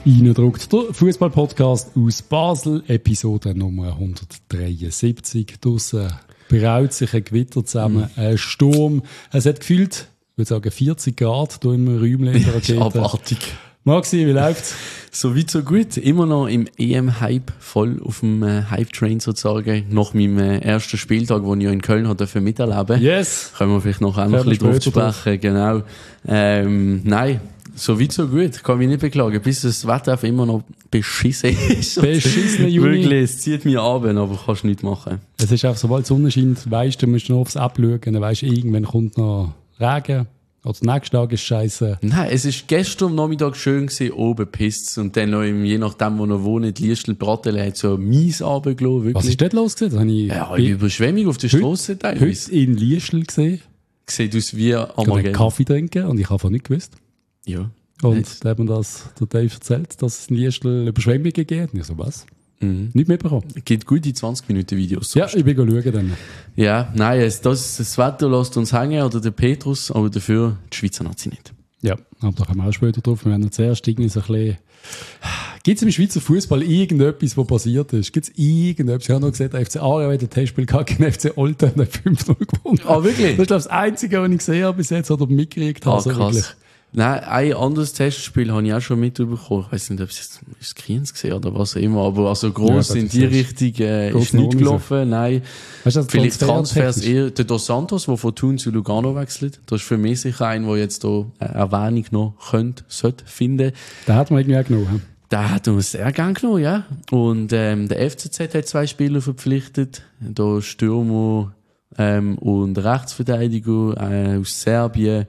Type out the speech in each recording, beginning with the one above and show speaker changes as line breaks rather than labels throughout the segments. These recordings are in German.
Reindruckt der Fußball-Podcast aus Basel, Episode Nummer 173. Draussen braut sich ein Gewitter zusammen, ein Sturm. Es hat gefühlt, ich würde sagen, 40 Grad hier im Räumchen in der Rakete.
Abartig.
Maxi, wie läuft's?
So weit, so gut. Immer noch im EM-Hype, voll auf dem Hype-Train sozusagen. Nach meinem ersten Spieltag, den ich ja in Köln hatte miterleben.
Yes!
Können wir vielleicht noch ein bisschen drauf sprechen, genau. Nein. So weit, so gut. Ich kann mich nicht beklagen, bis das Wetter einfach immer noch beschissen ist.
Beschissene Juni.
Wirklich, es zieht mich ab, aber kannst nichts machen.
Es ist auch, sobald die Sonne scheint, weisst du, musst nur aufs App schauen, dann weisst du, irgendwann kommt noch Regen. Oder der nächste Tag ist scheiße.
Nein, es war gestern am Nachmittag schön gewesen, oben pisst und dann noch je nachdem, wo er wohnt, Liestl Bratele hat so mies runtergelassen, wirklich.
Was ist dort los gewesen?
Ja, Überschwemmung auf der Straße teilweise.
Heute in Liestl gesehen.
Sieht aus wie
Ich kann einen Kaffee trinken und ich habe von nicht gewusst.
Ja.
Und da hat mir das der Dave erzählt, dass es in Liestl Überschwemmungen gibt. Und ich so, was? Nicht mitbekommen.
Es gibt gute 20-Minuten-Videos.
Ja, ich bin schauen dann.
Ja, nein, das Wetter lässt uns hängen, oder der Petrus, aber dafür die Schweizer Nazi nicht.
Ja, aber da kommen wir auch später drauf. Wir werden zuerst irgendwie so ein bisschen... Gibt es im Schweizer Fußball irgendetwas, was passiert ist? Gibt es irgendetwas? Ich habe noch gesagt, der FC Aarau hat ein Testspiel gehabt gegen FC Olten und hat 5-0 gewonnen.
Ah, wirklich?
Das ist, glaube ich, das Einzige, was ich gesehen habe bis jetzt oder mitgekriegt habe.
Ah, krass.
Wirklich.
Nein, ein anderes Testspiel habe ich auch schon mitbekommen. Ich weiss nicht, ob es jetzt Kriens gesehen oder was auch immer, aber also gross
ja,
in die Richtung ist nicht gelaufen. Nein.
Weißt du,
vielleicht Transfers eher der Dos Santos, der von Thun zu Lugano wechselt. Das ist für mich sicher ein, der jetzt hier eine Erwähnung noch sollte finden.
Den hat man irgendwie auch genommen.
Den hat man sehr gern genommen, ja. Und der FCZ hat 2 Spieler verpflichtet. Da Stürmer und Rechtsverteidiger aus Serbien.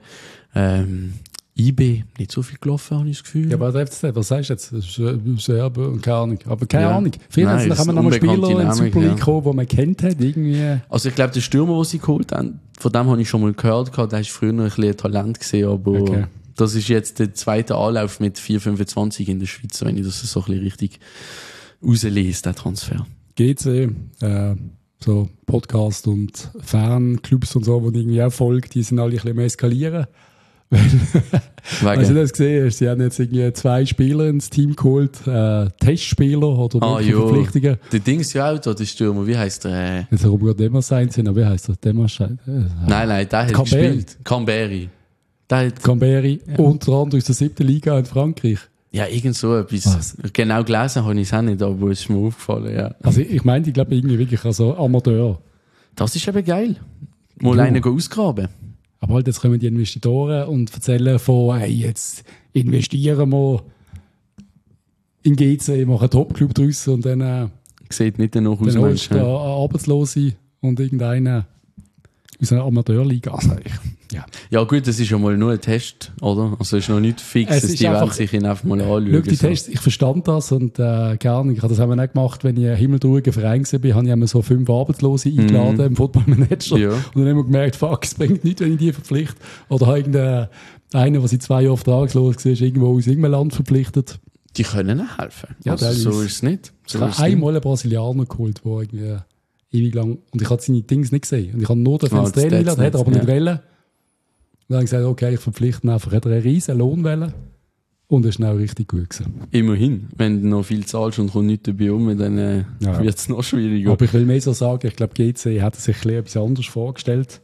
IB nicht so viel gelaufen, habe ich das Gefühl.
Ja, aber der FCZ, was sagst du jetzt? Das ist Serben und keine Ahnung. Aber keine Ahnung. Früher
Nein,
haben wir noch mal Spieler in die Super League gekommen, die man kennt hat, irgendwie.
Also ich glaube, der Stürmer, den sie geholt haben, von dem habe ich schon mal gehört, der war früher ein bisschen ein Talent gesehen, aber das ist jetzt der zweite Anlauf mit 4,25 in der Schweiz, wenn ich das so ein bisschen richtig rauslese, der Transfer.
GC, so Podcast und Fanclubs und so, die irgendwie auch folgen, die sind alle ein bisschen mehr eskalieren. Also, du das gesehen hast, sie haben jetzt irgendwie 2 Spieler ins Team geholt, Testspieler oder Verpflichtungen.
Der Dings ja auch da, der Stürmer, wie heisst der?
Jetzt Robert Demersain sind, aber wie heisst der? Demersain?
Nein, der hat gespielt. Camberi.
Camberi, unter anderem aus der 7. Liga in Frankreich.
Ja, irgend so etwas. Was? Genau gelesen habe ich es auch nicht, aber es ist mir aufgefallen, ja.
Also ich meine, ich glaube irgendwie wirklich also Amateur.
Das ist eben geil. Mal einen ausgraben.
Aber halt, jetzt kommen die Investoren und erzählen von, hey, jetzt investieren wir in GC, machen einen Top-Club draus und dann
sieht nicht danach aus,
dann holst du Arbeitslose und irgendeinen aus einer Amateurliga. Also
ja gut, das ist ja mal nur ein Test, oder? Also es ist noch nicht fix, die werden sich ihn einfach mal anschauen.
Schau, die Tests, ich verstand das und gerne. Ich habe das auch nicht gemacht, wenn ich ein himmeltrauriger Verein war, habe ich immer so 5 Arbeitslose eingeladen im Football-Manager. Ja. Und dann haben wir gemerkt, fuck, es bringt nichts, wenn ich die verpflichte. Oder habe irgendeinen, der seit 2 Jahren vertragslos war, irgendwo aus irgendeinem Land verpflichtet.
Die können auch helfen.
Ja,
also so ist es nicht.
Ich habe einmal einen Brasilianer geholt, der irgendwie ewig lang, und ich habe seine Dings nicht gesehen. Und ich habe nur den Fans Training gelassen, hat er aber nicht wollen. Und dann habe ich gesagt, okay, ich verpflichte ihn einfach. Hat er einen riesen Lohn wollen. Und es ist auch richtig gut gewesen.
Immerhin. Wenn du noch viel zahlst und kommt nichts dabei dann wird es noch schwieriger.
Aber ich will mehr so sagen, ich glaube, GC hat sich etwas anders vorgestellt.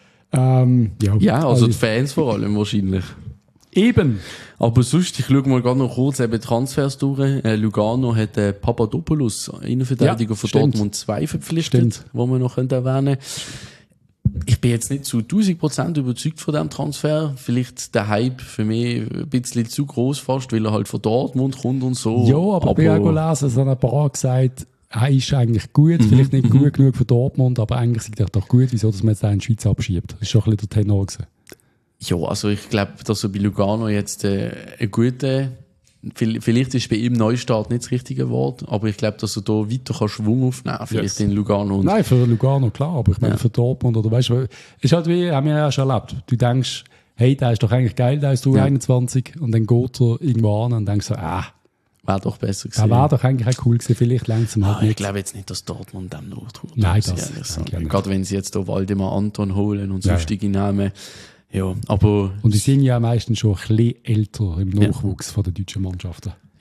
Also die Fans vor allem wahrscheinlich.
Eben.
Aber sonst, ich schaue mal gerade noch kurz eben Transfers durch. Lugano hat Papadopoulos, Innenverteidiger von Dortmund 2 verpflichtet, wo wir noch erwähnen können. Ich bin jetzt nicht zu 1000% überzeugt von diesem Transfer. Vielleicht der Hype für mich ein bisschen zu gross fast, weil er halt von Dortmund kommt und so.
Ja, aber ich habe gelesen, es haben ein paar gesagt, er ist eigentlich gut, vielleicht nicht gut genug für Dortmund, aber eigentlich ist er doch gut, wieso dass man jetzt einen in die Schweiz abschiebt. Das ist schon ein bisschen der Tenor gewesen.
Ja, also ich glaube, dass er bei Lugano jetzt ein guter, vielleicht ist bei ihm Neustart nicht das richtige Wort, aber ich glaube, dass er da weiter Schwung aufnehmen kann, vielleicht in Lugano.
Nein, für Lugano, klar, aber ich meine für Dortmund oder weißt du, es ist halt wie, haben wir ja schon erlebt. Du denkst, hey, der ist doch eigentlich geil, der ist 21 und dann geht er irgendwo an und denkst so,
wäre doch besser gewesen.
Wäre doch eigentlich auch cool gewesen, vielleicht langsam halt nicht.
Ich glaube jetzt nicht, dass Dortmund dem noch tut.
Nein, das nicht.
Gerade wenn sie jetzt da Waldemar Anton holen und sonstige Namen. Ja, aber...
Und die sind ja meistens schon ein bisschen älter im Nachwuchs von den deutschen Mannschaften.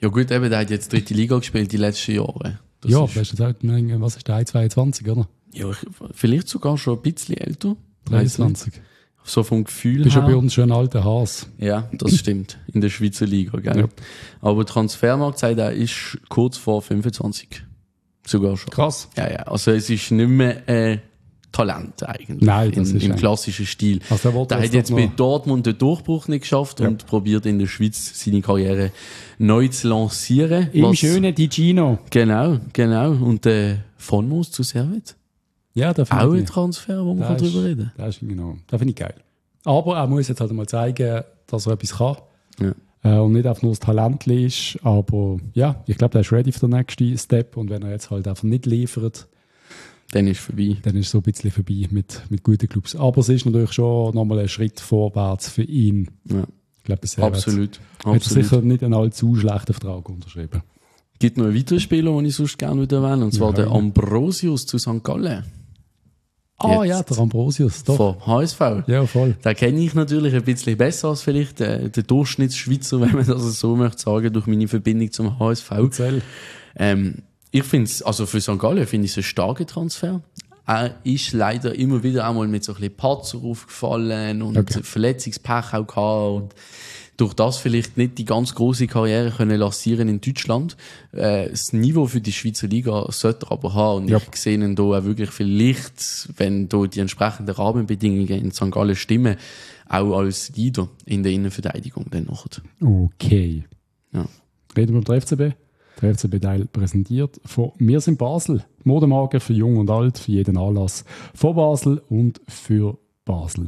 Ja gut, eben, der hat jetzt 3. Liga gespielt die letzten Jahre.
Das ja, weißt du, was ist der 1,22, oder?
Ja, vielleicht sogar schon ein bisschen älter.
23.
So vom Gefühl her.
Bist ja bei uns schon ein alter Haas.
Ja, das stimmt. In der Schweizer Liga, gell? Ja. Aber Transfermarkt sagt, er ist kurz vor 25. Sogar schon.
Krass.
Ja. Also es ist nicht mehr Talent eigentlich.
Nein, das ist
im klassischen Stil.
Also
der hat jetzt bei Dortmund den Durchbruch nicht geschafft und probiert in der Schweiz seine Karriere neu zu lancieren.
Im schönen Ticino.
Genau. Und von Moos zu Servet.
Ja, da
auch ein Transfer, wo man drüber reden kann.
Das finde ich geil. Aber er muss jetzt halt mal zeigen, dass er etwas kann.
Ja.
Und nicht einfach nur das Talent ist. Aber ja, ich glaube, er ist ready für den nächsten Step. Und wenn er jetzt halt einfach nicht liefert,
dann ist es vorbei.
Dann ist es so ein bisschen vorbei mit guten Clubs. Aber es ist natürlich schon nochmal ein Schritt vorwärts für ihn.
Ja.
Ich glaube, das
Absolut.
Hat er sicher nicht einen allzu schlechten Vertrag unterschrieben.
Es gibt noch einen weiteren Spieler, den ich sonst gerne erwähnen, und zwar der Ambrosius zu St. Gallen.
Ja, der Ambrosius, doch.
Von HSV.
Ja, voll.
Den kenne ich natürlich ein bisschen besser als vielleicht der Durchschnittsschweizer, wenn man das so möchte sagen, durch meine Verbindung zum HSV. Ich finde es, also für St. Gallen finde ich es ein starker Transfer. Er ist leider immer wieder einmal mit so ein bisschen Patzer aufgefallen und Verletzungspech auch gehabt und durch das vielleicht nicht die ganz große Karriere können lancieren in Deutschland. Das Niveau für die Schweizer Liga sollte er aber haben. Und ich sehe ihn da auch wirklich vielleicht, wenn da die entsprechenden Rahmenbedingungen in St. Gallen stimmen, auch als Leader in der Innenverteidigung dann noch.
Okay.
Ja.
Reden wir über den FCB. Der FCB-Teil präsentiert von «Wir sind Basel». Modemarke für Jung und Alt, für jeden Anlass. Von Basel und für Basel.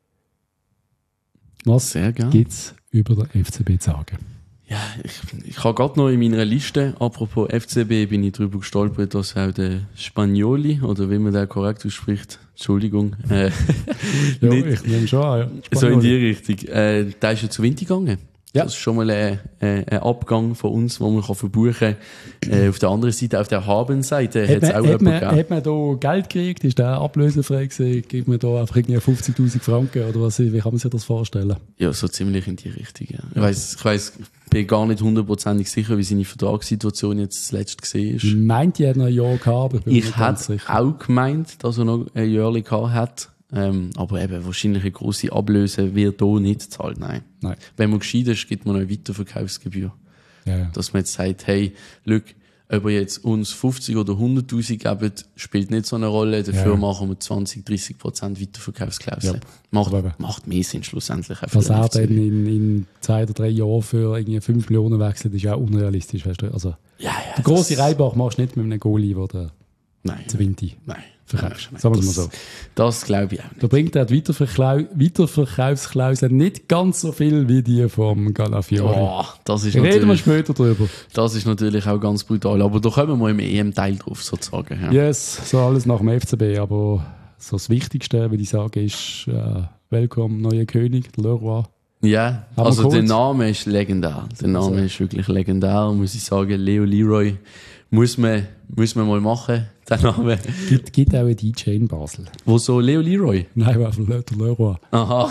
Was gibt es über den FCB zu sagen?
Ja, ich habe gerade noch in meiner Liste, apropos FCB, bin ich darüber gestolpert, dass auch der Spagnoli, oder wie man den korrekt ausspricht, Entschuldigung.
Ich nehme schon an,
ja. So in die Richtung. Der ist ja zu Winter gegangen. Ja. Das ist schon mal ein Abgang von uns, den man verbuchen kann. Auf der anderen Seite, auf der Habenseite, hat es auch jemanden gegeben. Hat
man da Geld gekriegt? Ist der ablösefrei gewesen? Gibt man da einfach 50'000 Franken? Oder was? Wie kann man sich das vorstellen?
Ja, so ziemlich in die Richtung, ja. Ich bin gar nicht 100% sicher, wie seine Vertragssituation jetzt zuletzt gesehen ist.
Ich meinte, er hat noch ein Jahr gehabt, aber
ich hätte auch gemeint, dass er noch ein Jahr gehabt hat. Aber eben, wahrscheinlich eine grosse Ablöse wird hier nicht gezahlt, nein. Wenn man gescheit ist, gibt man eine Weiterverkaufsgebühr.
Ja.
Dass man jetzt sagt, hey, look, ob ihr jetzt uns 50 oder 100'000 gebt, spielt nicht so eine Rolle. Dafür machen wir 20-30% Weiterverkaufsklausel. Macht mehr Sinn schlussendlich.
Was er dann in 2 oder 3 Jahren für irgendwie 5 Millionen wechselt, ist ja auch unrealistisch. Weißt du? Also, der grosse Reibach machst du nicht mit einem Goalie, der zu Winti verkaufst. Sagen wir es mal so.
Das glaube ich auch nicht.
Da bringt er die Weiterverkaufsklausel nicht ganz so viel wie die vom Calafiori. Reden wir später drüber.
Das ist natürlich auch ganz brutal. Aber da kommen wir im EM-Teil drauf, sozusagen. Ja.
Yes, so alles nach dem FCB. Aber so das Wichtigste, würde ich sagen, ist Welcome, neuer König, der Leroy.
Ja, also der Name ist legendär. Der Name ist wirklich legendär, muss ich sagen. Leo Leroy muss man mal machen, den Namen.
Gibt auch einen DJ in Basel.
Wo so Leo Leroy?
Nein, einfach der Leroy.
Aha.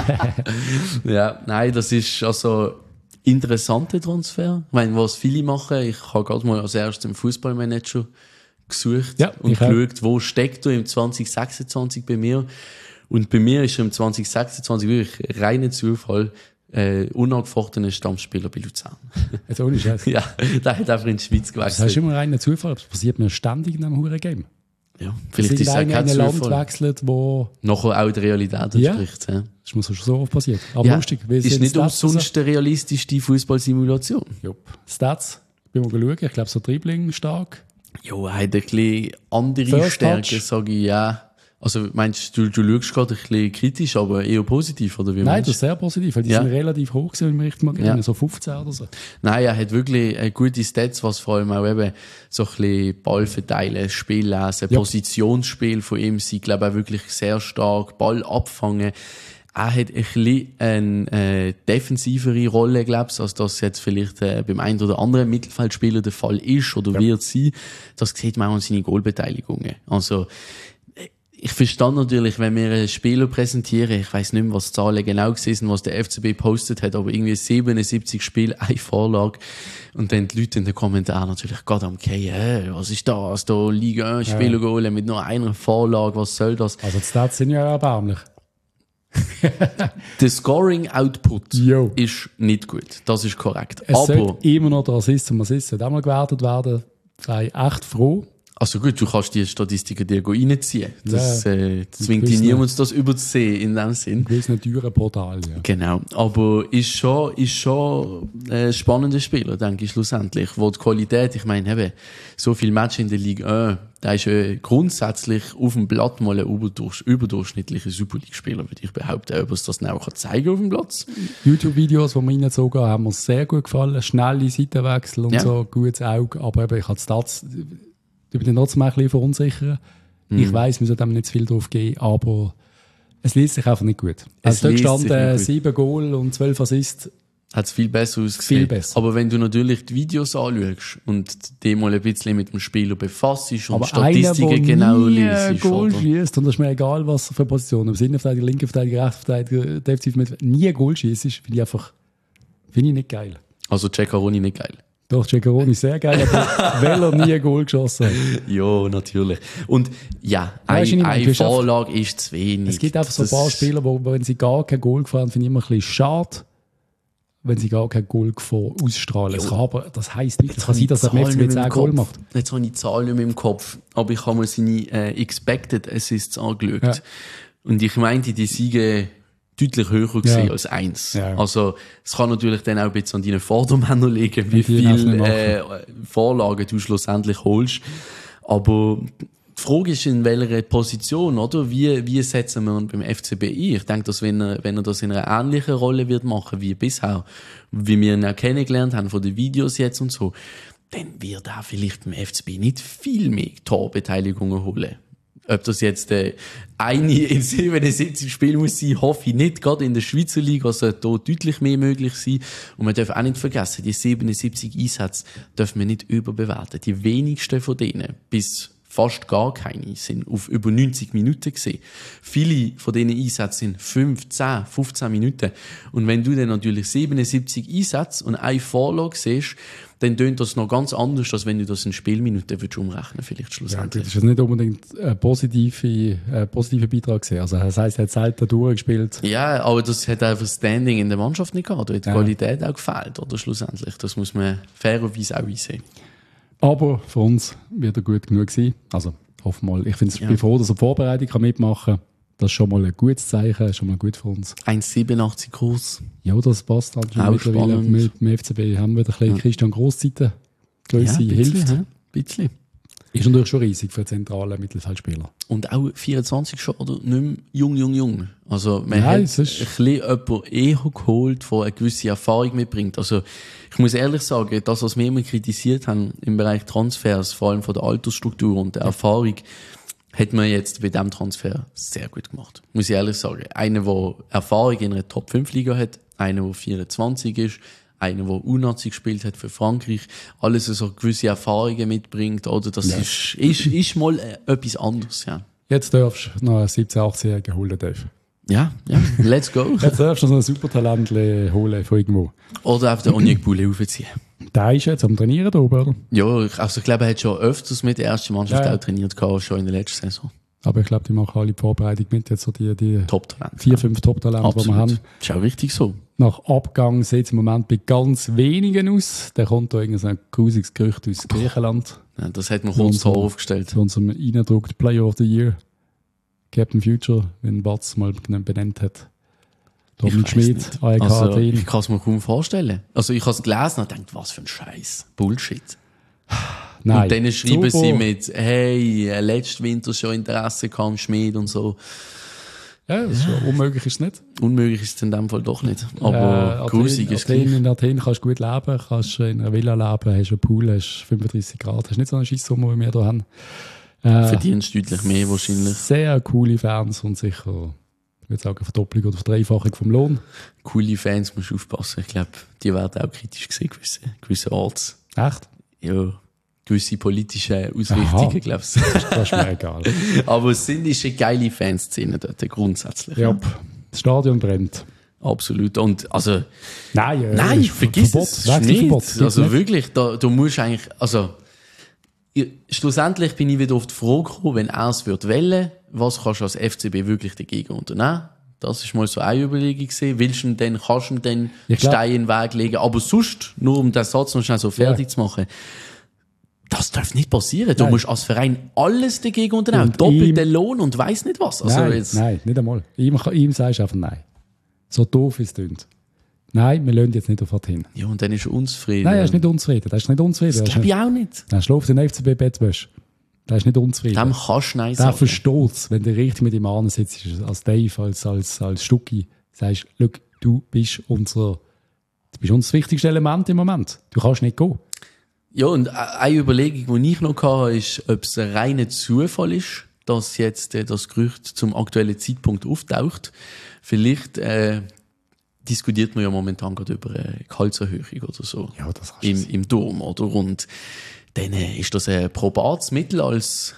Ja, nein, das ist also interessanter Transfer. Ich meine, was viele machen, ich habe gerade mal als erstes im Fußballmanager gesucht und geschaut, wo steckt er im 2026 bei mir. Und bei mir ist er im 2026 wirklich reiner Zufall unangefochtener Stammspieler bei Luzern.
Jetzt ohne Scheiß.
Ja, der hat einfach in die Schweiz gewechselt.
Das ist immer reiner Zufall, das passiert mir ständig in einem Huren-Game.
Ja, vielleicht ist es auch kein
Zufall. Land wechselt, wo
nachher auch der Realität entspricht. Ja.
Das ist mir schon so oft passiert. Aber lustig.
Ist nicht umsonst die realistischste Fußballsimulation.
Stats, bin mal schauen, ich glaube so Dribbling stark.
Ja, er hat ein bisschen andere Stärken, sage ich, ja. Also meinst du schaust gerade ein bisschen kritisch, aber eher positiv, oder wie
Nein, das ist sehr positiv, weil die sind relativ hoch gewesen, wenn ich richtig mal erinnere, so 15 oder so.
Nein, er hat wirklich gute Stats, was vor allem auch eben so ein bisschen Ball verteilen, Spiel lesen, Positionsspiel von ihm, sie glaube auch wirklich sehr stark, Ball abfangen. Er hat ein bisschen eine defensivere Rolle, glaube ich, als das jetzt vielleicht beim einen oder anderen Mittelfeldspieler der Fall ist oder wird sein. Das sieht man auch an seinen Goalbeteiligungen. Also ich verstehe natürlich, wenn wir einen Spieler präsentieren, ich weiss nicht mehr, was die Zahlen genau sind, was der FCB postet hat, aber irgendwie 77 Spiele, eine Vorlage. Und dann die Leute in den Kommentaren natürlich gerade am Fallen, was ist das? Da Liga 1 Spieler holen mit nur einer Vorlage, was soll das?
Also die Stats sind ja erbärmlich.
Der Scoring-Output ist nicht gut, das ist korrekt.
Es sollte immer noch der Assist zum Assist auch mal gewertet werden, sei echt froh.
Also gut, du kannst die Statistiken dir reinziehen. Das zwingt dich niemand, das überzusehen, in dem Sinn.
Ein gewisses teuren Portal, ja.
Genau. Aber ist schon ein spannender Spieler, denke ich, schlussendlich. Wo die Qualität, ich meine, eben, so viele Matches in der Liga 1, der ist grundsätzlich auf dem Blatt mal ein überdurchschnittlicher Super League-Spieler, würde ich behaupten, ob er das dann auch zeigen auf dem Platz.
YouTube-Videos, die wir reingezogen haben, haben mir sehr gut gefallen. Schnelle Seitenwechsel und so, gutes Auge. Aber eben, ich habe die Stats, ich bin trotzdem ein bisschen verunsichern. Ich weiss, wir sollten nicht zu viel drauf geben, aber es liest sich einfach nicht gut. Also dort stand 7 Goal und 12 Assists.
Hat es viel besser ausgesehen.
Viel besser.
Aber wenn du natürlich die Videos anschaust und dich mal ein bisschen mit dem Spieler befasst und
aber
Statistiken
einer,
genau
liest. Goal schießt, und das ist mir egal, was für Position, ob Innenverteidiger, linke Verteidiger, rechte Verteidiger, defensiv mit nie Goal schießt, finde ich nicht geil.
Also Ceccaroni nicht geil.
Doch, Ceccaroni sehr geil, aber weil er nie ein Goal geschossen hat.
Ja, natürlich. Und ja, eine Vorlage ist zu wenig.
Es gibt einfach so ein paar Spieler, wo wenn sie gar kein Goal gefahren, finde ich immer ein bisschen schade, wenn sie gar kein Goal ausstrahlen. Das heisst nicht, es kann sein, dass er mit 10 Goal macht.
Jetzt habe ich die Zahl nicht mehr im Kopf, aber ich habe mir seine Expected Assists angeschaut. Ja. Und ich meinte, die Siege deutlich höher gesehen als 1. Ja. Also, es kann natürlich dann auch ein bisschen an deinen Vordermännern liegen, wie viele Vorlagen du schlussendlich holst. Aber die Frage ist, in welcher Position, oder? Wie setzen wir ihn beim FCB ein? Ich denke, dass wenn er das in einer ähnlichen Rolle wird machen wie bisher, wie wir ihn auch kennengelernt haben von den Videos jetzt und so, dann wird er vielleicht beim FCB nicht viel mehr Torbeteiligungen holen. Ob das jetzt eine in 77 Spielen muss sein, hoffe ich nicht. Gerade in der Schweizer Liga sollte da deutlich mehr möglich sein. Und man darf auch nicht vergessen, die 77 Einsätze dürfen wir nicht überbewerten. Die wenigsten von denen, bis fast gar keine, sind auf über 90 Minuten gesehen. Viele von diesen Einsätzen sind 5, 10, 15 Minuten. Und wenn du dann natürlich 77 Einsätze und eine Vorlage siehst, dann tönt das noch ganz anders, als wenn du das in Spielminuten umrechnen vielleicht schlussendlich.
Ja, das ist nicht unbedingt ein positiver Beitrag gewesen. Also das heisst, er hat selten durchgespielt.
Ja, aber das hat einfach Standing in der Mannschaft nicht gehabt. Da hat die Qualität auch gefehlt, oder schlussendlich. Das muss man fairerweise auch einsehen.
Aber für uns wird er gut genug sein. Also hoffen mal. Ich bin froh, dass er die Vorbereitung mitmachen kann. Das ist schon mal ein gutes Zeichen, schon mal gut für uns.
1,87 groß.
Ja, das passt dann schon mittlerweile. Mit dem FCB haben wir ein bisschen Christian Grosszeiten. Grösse hilft.
Ein bisschen.
Ist natürlich schon riesig für einen zentralen Mittelfeldspieler.
Und auch 24 schon, oder? Nicht mehr jung. Also, man hat ein bisschen jemanden eher geholt, der eine gewisse Erfahrung mitbringt. Also, ich muss ehrlich sagen, das, was wir immer kritisiert haben im Bereich Transfers, vor allem von der Altersstruktur und der Erfahrung, hat man jetzt bei diesem Transfer sehr gut gemacht. Muss ich ehrlich sagen. Einer, der Erfahrung in einer Top-5-Liga hat, einer, der 24 ist, einer, der U-Nazi gespielt hat für Frankreich, alles so gewisse Erfahrungen mitbringt, oder? Das ist mal etwas anderes, ja.
Jetzt darfst du noch einen 17-, 18-Jährigen holen dürfen.
Ja, let's go.
Jetzt darfst du noch ein Supertalent holen von irgendwo.
Oder auf den Onyek Boule aufziehen.
Der ist jetzt am Trainieren da oben, oder?
Ja, ich glaube, er hat schon öfters mit der ersten Mannschaft auch trainiert, schon in der letzten Saison.
Aber ich glaube, die machen alle die Vorbereitung mit, jetzt so die
Top-Talente.
4, 5 Top-Talente, die wir haben.
Das ist auch richtig so.
Nach Abgang sieht es im Moment bei ganz wenigen aus. Da kommt da irgendein grusiges Gerücht aus Griechenland.
Ja, das hat man kurz so aufgestellt.
Zu unserem eingedruckten Player of the Year. Captain Future, wenn Batz mal benannt hat. Dominik Schmid, AEK
also, ich kann es mir kaum vorstellen. Also ich habe es gelesen und dachte, was für ein Scheiß. Bullshit. Nein, und dann schreiben sie mit, hey, letzten Winter schon Interesse kam Schmid und so.
Ja, das ist schon, unmöglich ist es nicht.
Unmöglich ist es in dem Fall doch nicht. Aber grusig ist es.
In Athen kannst du gut leben, kannst in einer Villa leben, hast einen Pool, hast 35 Grad, hast nicht so einen Scheissommer, wie wir hier haben.
Verdienst deutlich mehr wahrscheinlich.
Sehr coole Fans und sicher, ich würde sagen, Verdopplung oder Verdreifachung vom Lohn.
Coole Fans, musst du aufpassen. Ich glaube, die werden auch kritisch gesehen, gewisse Orts.
Echt?
Ja. gewisse politische Ausrichtungen, glaube ich.
Das ist mir egal.
Aber es ist eine geile Fanszene dort, grundsätzlich.
Ja, das Stadion brennt.
Absolut. Und also,
nein,
vergiss es nicht. Also wirklich, du musst eigentlich, also, schlussendlich bin ich wieder auf die Frage gekommen, wenn er es wählen, was kannst du als FCB wirklich dagegen unternehmen? Das ist mal so eine Überlegung gewesen. Kannst du denn Stein in den Weg legen? Aber sonst, nur um den Satz noch schnell so fertig zu machen, das darf nicht passieren. Du musst als Verein alles dagegen unternehmen. Doppelten Lohn und weiss nicht was. Also
nein, nicht einmal. Ihm sagst du einfach nein. So doof es klingt. Nein, wir lassen jetzt nicht auf hin.
Ja, und dann ist er unzufrieden.
Nein, er ist nicht unzufrieden. Das
glaube ich auch nicht.
Er schläft in FCB-Bettwäsche. Der ist nicht unzufrieden.
Dem kannst du nein sagen.
Der versteht es, wenn du richtig mit ihm ansitzt, als Dave, als Stucki, sagst, du bist unser wichtigstes Element im Moment. Du kannst nicht gehen.
Ja, und eine Überlegung, die ich noch hatte, ist, ob es ein reiner Zufall ist, dass jetzt das Gerücht zum aktuellen Zeitpunkt auftaucht. Vielleicht diskutiert man ja momentan gerade über eine Gehaltserhöhung oder so.
Ja, das
im Dom, oder? Und dann ist das ein probates Mittel als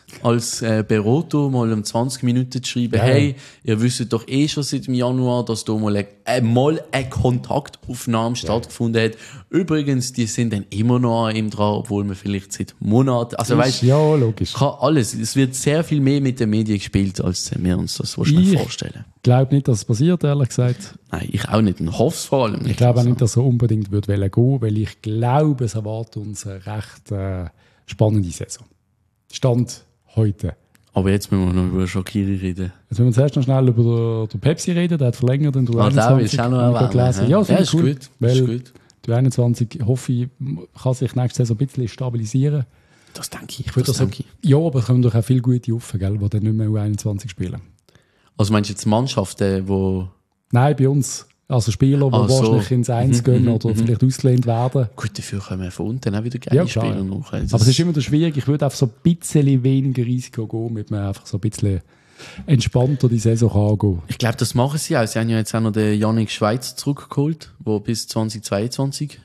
Berater mal um 20 Minuten zu schreiben, hey, ihr wisst doch schon seit dem Januar, dass da mal eine Kontaktaufnahme stattgefunden hat. Übrigens, die sind dann immer noch an ihm dran, obwohl man vielleicht seit Monaten, also weißt,
ja, logisch.
Kann alles. Es wird sehr viel mehr mit den Medien gespielt, als wir uns das wahrscheinlich vorstellen.
Ich glaube nicht, dass es passiert, ehrlich gesagt.
Nein, ich auch nicht. Und hoffe es vor allem nicht.
Ich glaube auch nicht, dass er unbedingt gehen will, weil ich glaube, es erwartet uns eine recht spannende Saison. Stand heute.
Aber jetzt müssen wir noch über Shaqiri reden.
Jetzt müssen wir zuerst noch schnell über den Pepsi reden. Der hat verlängert in der
21. Der will auch noch erwähnen.
Ja, das ist
cool.
Gut, weil die 21, hoffe ich, kann sich nächste Saison ein bisschen stabilisieren.
Das denke ich.
Ja, aber es kommen doch auch viele gute Rufe, die dann nicht mehr U21 spielen.
Also meinst du jetzt Mannschaften, die...
Nein, bei uns. Also Spieler, die wahrscheinlich ins Eins gehen oder vielleicht ausgelehnt werden.
Gut, dafür kommen von unten auch wieder geile Spieler noch.
Aber es ist immer schwierig. Ich würde einfach so ein bisschen weniger Risiko gehen, damit man einfach so ein bisschen entspannter die Saison angehen.
Ich glaube, das machen sie auch. Sie haben ja jetzt auch noch den Jannik Schweizer zurückgeholt, der bis 2022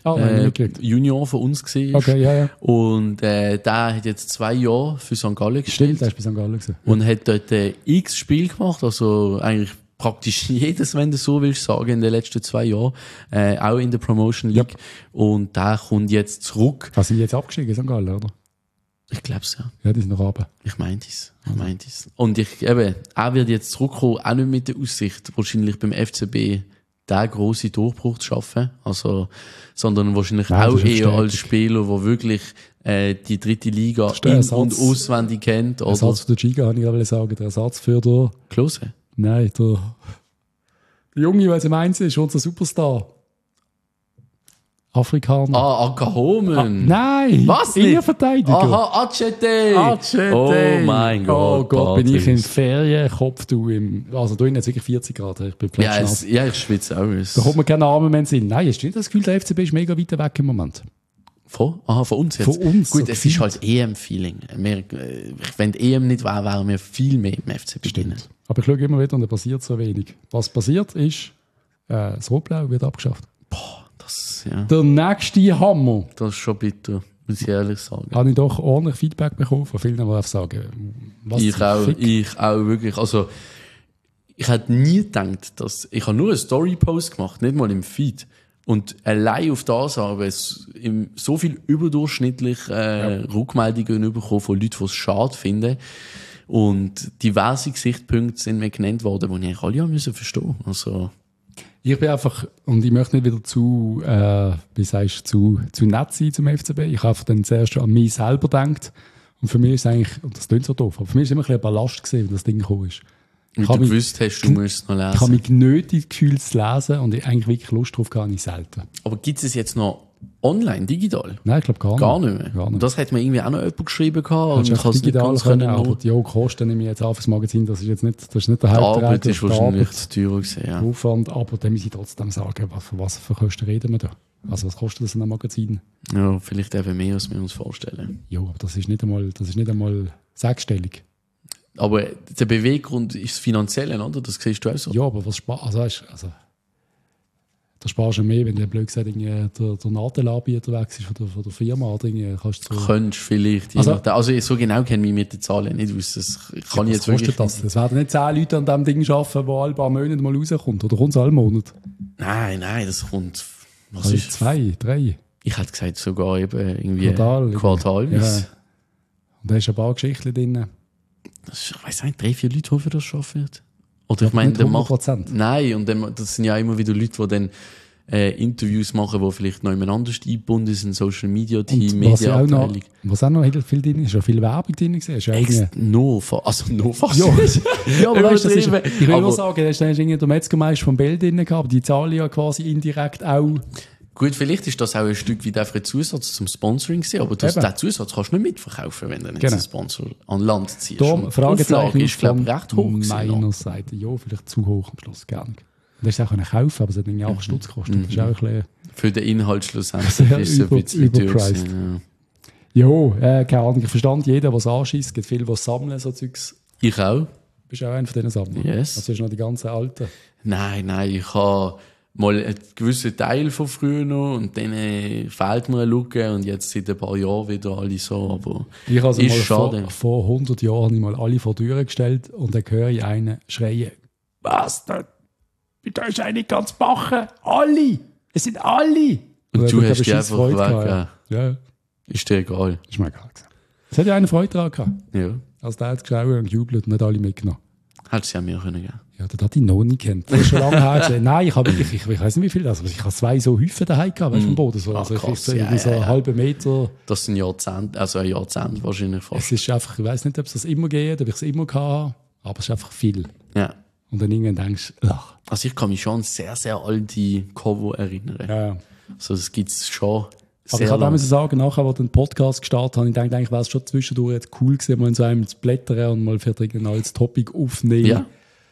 Junior von uns war.
Okay, ja.
Und der hat jetzt 2 Jahre für St. Gallen gespielt.
Stimmt, der ist bei St. Gallen gewesen.
Und hat dort x Spiel gemacht, also eigentlich praktisch jedes, wenn du so willst sagen, in den letzten 2 Jahren, auch in der Promotion League. Yep. Und der kommt jetzt zurück.
Sind die jetzt abgestiegen, St. Gallen, oder?
Ich glaube es, ja.
Ja, die sind noch runter.
Ich meinte es. Und er wird jetzt zurückkommen, auch nicht mit der Aussicht, wahrscheinlich beim FCB den grossen Durchbruch zu schaffen. Also, sondern wahrscheinlich auch eher als Spieler, der wirklich die dritte Liga in- und auswendig kennt.
Der Ersatz für den Giga, habe ich gerade sagen. Der Ersatz für den...
Klose?
Nein, der Junge, was ich meine, ist unser Superstar. Afrikaner.
Akahomen.
Nein!
Was?
Innenverteidiger.
Aha, Acete. Oh mein Gott.
Oh Gott, bin ich in Ferienkopf, also du jetzt wirklich 40 Grad. Ich bin
ich schwitze auch.
Da kommt mir keine Namen mehr in den Sinn. Nein, hast du nicht das Gefühl, der FCB ist mega weit weg im Moment?
Von uns jetzt?
Von uns.
Gut, es ist halt EM-Feeling. Wenn die EM nicht wäre, wären wir viel mehr im FCB.
Stimmt. Aber ich schaue immer wieder und da passiert so wenig. Was passiert ist, das Rot-Blau wird abgeschafft.
Boah. Ja.
Der nächste Hammer.
Das ist schon bitter, muss ich ehrlich sagen.
Habe ich doch ordentlich Feedback bekommen von vielen, die einfach sagen, was
ich auch wirklich. Also, ich hätte nie gedacht, dass ich habe nur einen Story-Post gemacht, nicht mal im Feed. Und allein auf das habe ich so viel überdurchschnittlich Rückmeldungen bekommen von Leuten, die es schade finden. Und diverse Gesichtspunkte sind mir genannt worden, die ich alle müssen verstehen. Also,
ich bin einfach, und ich möchte nicht wieder zu nett sein zum FCB. Ich habe einfach dann zuerst an mich selber gedacht. Und für mich ist es eigentlich, und das klingt so doof, aber für mich ist es immer ein Ballast gewesen, wenn das Ding gekommen ist.
Wie du gewusst hast, du musst es noch lesen.
Ich habe mich genötigt gefühlt zu lesen und ich eigentlich wirklich Lust drauf gar nicht selten.
Aber gibt es jetzt noch online, digital?
Nein, ich glaube gar nicht mehr.
Gar nicht. Und das hat mir irgendwie auch noch jemand geschrieben gehabt. Und
ich digital können, aber die Kosten nehme ich jetzt auf das Magazin, das ist nicht der Hauptträger.
Die Arbeit ist wahrscheinlich zu teuer gewesen, ja.
Aufwand, aber dann muss ich trotzdem sagen, für was für Kosten reden wir da? Also was kostet das in einem Magazin?
Ja, vielleicht eben mehr, als wir uns vorstellen.
Ja, aber das ist nicht einmal sechsstellig.
Aber der Beweggrund ist das Finanzielle, oder? Das siehst du auch so.
Ja, aber was Spaß, also Da sparst du mehr, wenn du blöd gesagt der Nadelanbieter weg ist von der Firma.
Könntest vielleicht. Also so genau kenne ich mich mit den Zahlen nicht aus. Das kann ich jetzt wirklich
das? Es werden nicht 10 Leute an diesem Ding arbeiten, die alle paar Monate mal rauskommt. Oder kommt es alle Monate?
Nein, das kommt...
Was ist 2, 3?
Ich hätte gesagt, sogar eben irgendwie
quartalweise. Ja. Und da ist ein paar Geschichten drin.
Ich weiss nicht, 3, 4 Leute, die für das arbeiten. Oder ich meine,
100%.
Nein, und das sind ja immer wieder Leute, die dann Interviews machen, die vielleicht noch jemand anders eingebunden sind, Social Media Team, Mediaabteilung.
Was auch noch viel drin ist, ja viel Werbung drin gesehen.
Nur fast.
Ja, aber weißt, ich will nur sagen, da ist der Metzgermeister vom Bell drin gehabt, die zahlen ja quasi indirekt auch.
Gut, vielleicht ist das auch ein Stück weit einfach ein Zusatz zum Sponsoring gewesen, aber diesen Zusatz kannst du nicht mitverkaufen, wenn du nicht einen Sponsor an Land ziehst.
Darum, Fragezeichen
ist, glaube ich, recht hoch
von meiner Seite. Ja, vielleicht zu hoch am Schluss, gerne. Du hast es auch kaufen, aber es hat irgendwie 8 Stutz gekostet. Das ist auch ein bisschen...
Für den Inhalt schlussendlich ist es ein bisschen
überpriced. Ja, keine Ahnung. Ich verstand jeden, der es anschießt. Es gibt viele, die sammeln, so Zeugs.
Ich auch.
Bist du auch einer von diesen Sammlern?
Yes.
Also hast du noch die ganzen alten?
Nein, ich habe mal einen gewissen Teil von früher noch und dann fehlt mir eine Lücke und jetzt seit ein paar Jahren wieder alle so, aber
ich also
ist schade.
Vor 100 Jahren habe ich mal alle vor die Tür gestellt und dann höre ich einen schreien, was denn? Da ist eigentlich ganz bachen. Alle! Es sind alle!
Und du hast die einfach weg.
Ja.
Ist dir egal?
Ist mir egal gewesen. Es hat ja eine Freude daran gehabt.
Ja.
Als der hat geschaut und gejubelt und nicht alle mitgenommen.
Hätte sie ja mir können geben.
Ja, das hat ich noch nie kennt. Das ist schon lange her gesehen. Nein, ich weiß nicht wie viel, also ich habe 2 so Häufen daheim gehabt, weißt du, vom Boden. So. Also
krass,
so einen halben Meter.
Das sind Jahrzehnte, also ein Jahrzehnt wahrscheinlich fast.
Es ist einfach, ich weiß nicht, ob es das immer geht, ob ich es immer hatte, aber es ist einfach viel.
Ja.
Und dann irgendwann denkst du, ach.
Also ich kann mich schon an sehr, sehr alte Cover erinnern.
Ja.
Also das gibt es schon sehr
aber ich kann auch sagen, nachher, als ich den Podcast gestartet habe, ich denke, eigentlich wäre es schon zwischendurch jetzt cool gewesen, mal in so einem zu blättern und mal für ein neues Topic aufnehmen.
Ja.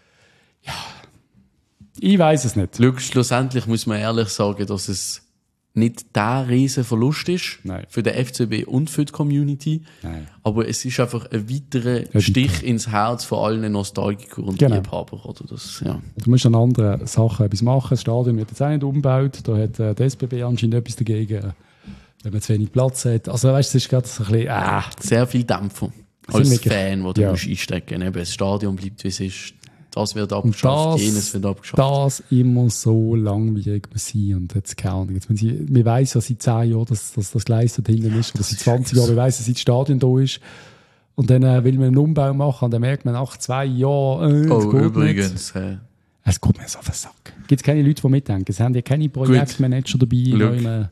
Ich weiß es nicht.
Schlussendlich muss man ehrlich sagen, dass es nicht der riesen Verlust ist.
Nein.
Für den FCB und für die Community.
Nein.
Aber es ist einfach ein weiterer Stich ins Herz von allen Nostalgikern und Liebhabern. Oder das, ja.
Du musst an anderen Sachen etwas machen. Das Stadion wird jetzt auch nicht umgebaut. Da hat der SBB anscheinend etwas dagegen, wenn man zu wenig Platz hat. Also weißt du, es ist gerade so ein bisschen...
Sehr viel Dämpfer. Als Fan, wo du einstecken musst. Das Stadion bleibt, wie es ist. Das wird abgeschafft, jenes wird abgeschafft. Das
immer so langwierig sein und jetzt keine Ahnung. Jetzt, wir weiss ja seit 10 Jahren, dass das Gleis da hinten ist, oder seit 20 Jahren, wir weiss, dass das Stadion da ist. Und dann will man einen Umbau machen und dann merkt man nach 2 Jahren,
übrigens.
Es geht mir so auf den Sack. Gibt es keine Leute, die mitdenken? Es haben ja keine Projektmanager dabei.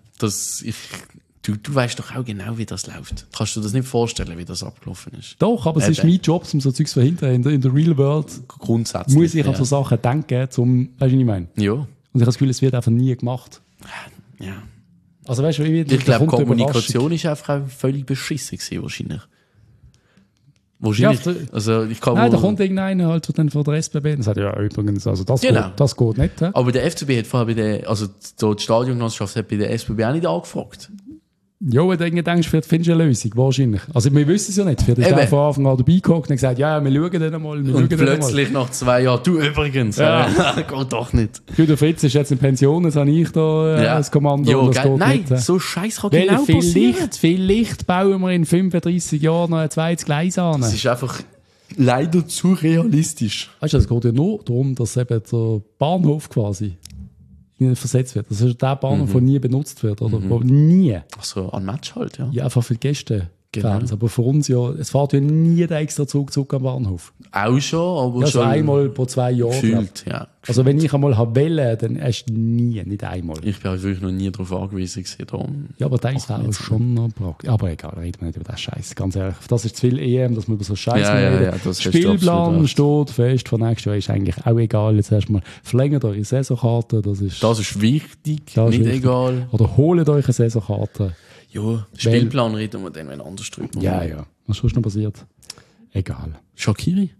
Du weißt doch auch genau, wie das läuft. Kannst du dir das nicht vorstellen, wie das abgelaufen ist?
Doch, aber es ist mein Job, um so Zeugs zu verhindern. In der Real World
grundsätzlich
muss ich an so Sachen denken, weißt du, was ich meine?
Ja.
Und ich habe das Gefühl, es wird einfach nie gemacht.
Ja.
Also weißt du,
ich glaube, Kommunikation ist einfach auch völlig beschissen gewesen, wahrscheinlich. Wahrscheinlich. Ja, also ich kann
da kommt irgendeiner halt dann von der SBB und sagt, ja, übrigens, also das geht nicht. He?
Aber der FCB hat vorher die Stadiongenossenschaft hat bei der SBB auch nicht angefragt.
Ja, und dann denkst du, findest du eine Lösung, wahrscheinlich. Also wir wissen es ja nicht. Vielleicht ist von Anfang an dabei gehockt und gesagt, ja, wir schauen dann einmal.
Und plötzlich nach 2 Jahren, du übrigens, geht doch nicht.
Du, der Fritz ist jetzt in Pension, jetzt habe ich da das Kommando.
Jo, das geht nicht. So Scheiß kann genau passieren.
Vielleicht bauen wir in 35 Jahren noch ein zweites Gleis an.
Das ist einfach leider zu realistisch.
Weißt du, es geht ja nur darum, dass eben der Bahnhof quasi versetzt wird. Das ist der Bahnhof, der nie benutzt wird, oder? Nie.
Ach so, an Match halt, ja.
Ja, einfach für die Gäste. Genau. Aber für uns ja, es fährt ja nie der extra Zug zurück am Bahnhof.
Auch schon, aber
schon. Also einmal pro 2 Jahre.
Gefühlt, ja.
Also wenn ich einmal wählen, dann erst nie, nicht einmal.
Ich bin halt wirklich noch nie darauf angewiesen gewesen.
Ja, aber das wäre schon noch praktisch. Aber egal, reden wir nicht über das Scheiß. Ganz ehrlich, das ist zu viel EM, dass wir über so Scheiß reden.
Ja, das
Spielplan steht fest von nächstes Jahr, ist eigentlich auch egal. Jetzt erstmal verlängert eure Saisonkarte. Das ist wichtig, nicht egal. Oder holt euch eine Saisonkarte.
Ja, Spielplan reden wir dann, wenn anders drüber.
Ja. Was ist noch passiert? Egal.
Shaqiri.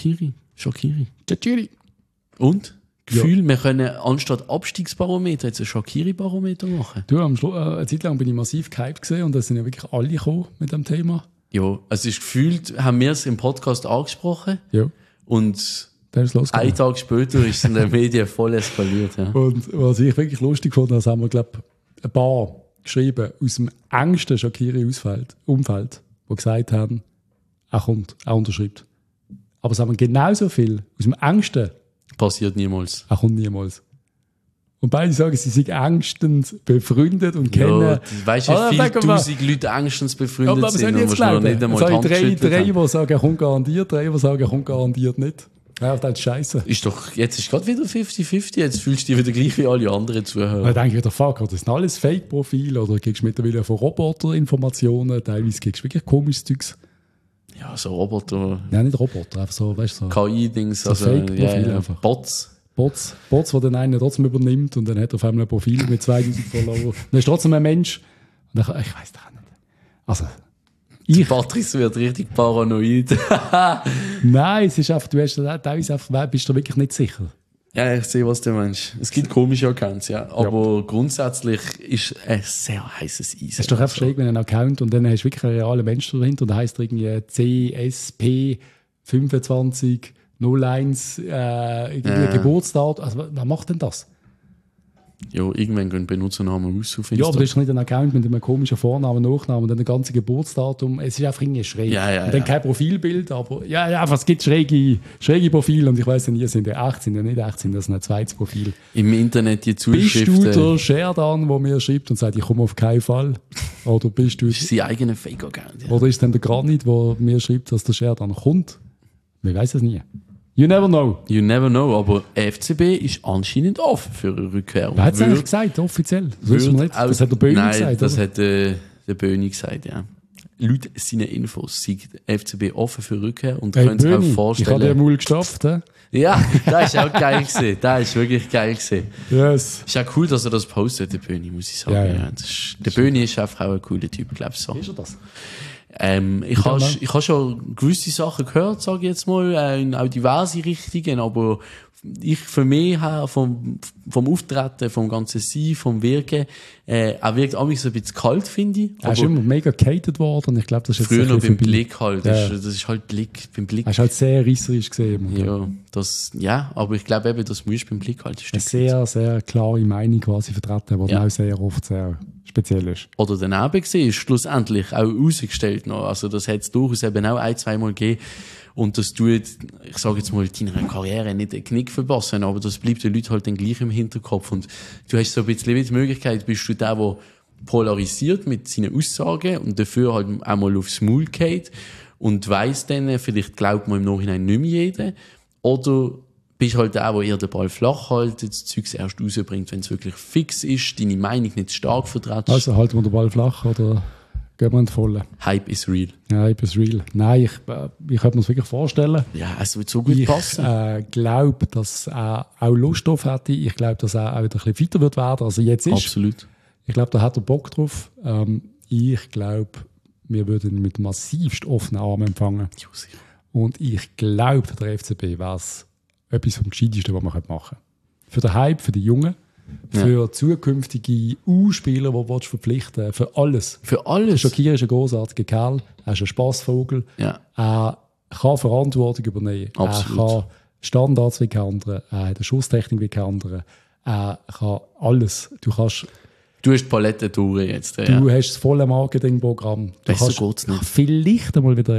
Und? Gefühl, wir können anstatt Abstiegsbarometer jetzt ein Shaqiri-Barometer machen.
Du, eine Zeit lang bin ich massiv gehypt gesehen und da sind ja wirklich alle gekommen mit dem Thema.
Ja, also ist gefühlt, haben wir es im Podcast angesprochen.
Ja.
Und
Dann ist es losgegangen.
Einen Tag später ist es in den Medien voll eskaliert. Ja.
Und was ich wirklich lustig fand, das haben wir, glaube ich, ein paar geschrieben aus dem engsten Shaqiri-Umfeld, die gesagt haben, er kommt, er unterschreibt. Aber es haben genauso viel aus dem engsten.
Passiert niemals.
Er kommt niemals. Und beide sagen, sie sind engstens befreundet und kennen...
Ja, weißt du, wie viele tausend Leute engstens befreundet sind und musst noch nicht einmal die Hand geschüttelt haben.
Drei, die sagen, er kommt garantiert, drei, die sagen, er kommt garantiert nicht. Ja, das ist scheiße.
Jetzt ist gerade wieder 50-50, jetzt fühlst du dich wieder gleich wie alle anderen Zuhörer.
Ich denke wieder, fuck, das sind alles Fake-Profile oder kriegst du mittlerweile von Roboterinformationen, teilweise kriegst du wirklich komisches Zeugs.
Ja, so Roboter.
Ja, nicht Roboter, einfach so, weißt du, so.
KI-Dings,
so Fake-Profile einfach.
Bots,
die den einen trotzdem übernimmt und dann hat er auf einmal ein Profil mit 2000 Followern. Dann ist trotzdem ein Mensch. Und dann, ich weiss doch nicht. Also,
Patrice wird richtig paranoid.
Nein, es ist einfach, du hast teilweise einfach, bist du wirklich nicht sicher.
Ja, ich sehe, was du meinst. Es gibt komische Accounts, ja. Aber grundsätzlich ist ein sehr heißes Eisen. Es ist
doch einfach schräg, wenn ein Account und dann hast du wirklich einen realen Menschen dahinter und dann heisst irgendwie CSP 25 01 Geburtsdatum. Also, wer macht denn das?
Ja, irgendwann gehen Benutzernamen aus auf Insta.
Ja, aber das ist nicht ein Account mit einem komischen Vornamen, Nachnamen und dann ein ganzes Geburtsdatum. Es ist einfach irgendwie schräg.
Ja,
und dann kein Profilbild, aber einfach, es gibt schräge Profile und ich weiss nicht, sind die echt, sind die nicht echt, sind das ein zweites Profil.
Im Internet die Zuschriften.
Bist du der Sherdan, der mir schreibt und sagt, ich komme auf keinen Fall? Oder bist du...
Das ist sein eigener Fake-Account.
Ja. Oder ist dann der Granit, der mir schreibt, dass der Sherdan kommt? Wir weiss es nie. You never know.
You never know, aber FCB ist anscheinend offen für eine Rückkehr.
Wer hat es eigentlich gesagt, offiziell? Das hat der Böhni gesagt,
Nein, das hat der Böhni gesagt, ja. Laut seinen Infos ist FCB offen für Rückkehr und können sich auch vorstellen...
Ich habe den Maul gestopft, he?
Ja, das ist auch geil gewesen. Das ist wirklich geil gewesen.
Yes.
Ist auch cool, dass er das postet, der Böhni, muss ich sagen. Ja. Der Böhni ist einfach auch ein cooler Typ, glaube ich so.
Ist er das?
Ich habe schon gewisse Sachen gehört, sage ich jetzt mal, in auch diverse Richtungen, aber ich für mich her, vom Auftreten, vom ganzen Sein, vom Wirken, er wirkt auch so ein bisschen kalt, finde ich.
Er ist immer mega gehatet worden, ich glaube, das ist jetzt
früher noch beim Blick halt, ja. Das ist halt beim Blick.
Er ist halt sehr reisserisch gesehen.
Ja, aber ich glaube eben, das musst du beim Blick halt
eine sehr, sehr klare Meinung quasi vertreten, die auch sehr oft sehr speziell ist.
Oder daneben gesehen ist schlussendlich auch herausgestellt noch, also das hat es durchaus eben auch ein-, zweimal gegeben. Und das tut, ich sage jetzt mal, deiner Karriere nicht den Knick verpassen, aber das bleibt den Leuten halt dann gleich im Hinterkopf. Und du hast so ein bisschen die Möglichkeit, bist du der polarisiert mit seinen Aussagen und dafür halt einmal aufs Maul geht und weiss dann, vielleicht glaubt man im Nachhinein nicht mehr jeden. Oder bist halt der eher den Ball flach haltet, das Zeug erst rausbringt, wenn es wirklich fix ist, deine Meinung nicht stark vertrittst.
Also halten wir den Ball flach oder... Gehen wir in die Volle.
Hype is real.
Ja, Hype is real. Nein, ich könnte mir das wirklich vorstellen.
Ja, es wird so gut passen.
Ich glaube, dass er auch Lust drauf hätte. Ich glaube, dass er auch wieder ein bisschen weiter wird werden, als er jetzt ist.
Absolut.
Ich glaube, da hat er Bock drauf. Ich glaube, wir würden ihn mit massivst offenen Armen empfangen.
Ja, sicher.
Und ich glaube, der FCB wäre es etwas vom Gescheitesten, was man machen könnte. Für den Hype, für die Jungen. Für zukünftige U-Spieler, die du verpflichten willst, für alles.
Für alles?
Shaqiri ist ein großartiger Kerl, er ist ein Spassvogel, er kann Verantwortung übernehmen,
Absolut.
Er kann Standards wie kein anderer, er hat eine Schusstechnik wie kein anderer, er kann alles. Du hast
die Palette durch jetzt.
Du hast das volle Marketingprogramm. Du kannst vielleicht einmal wieder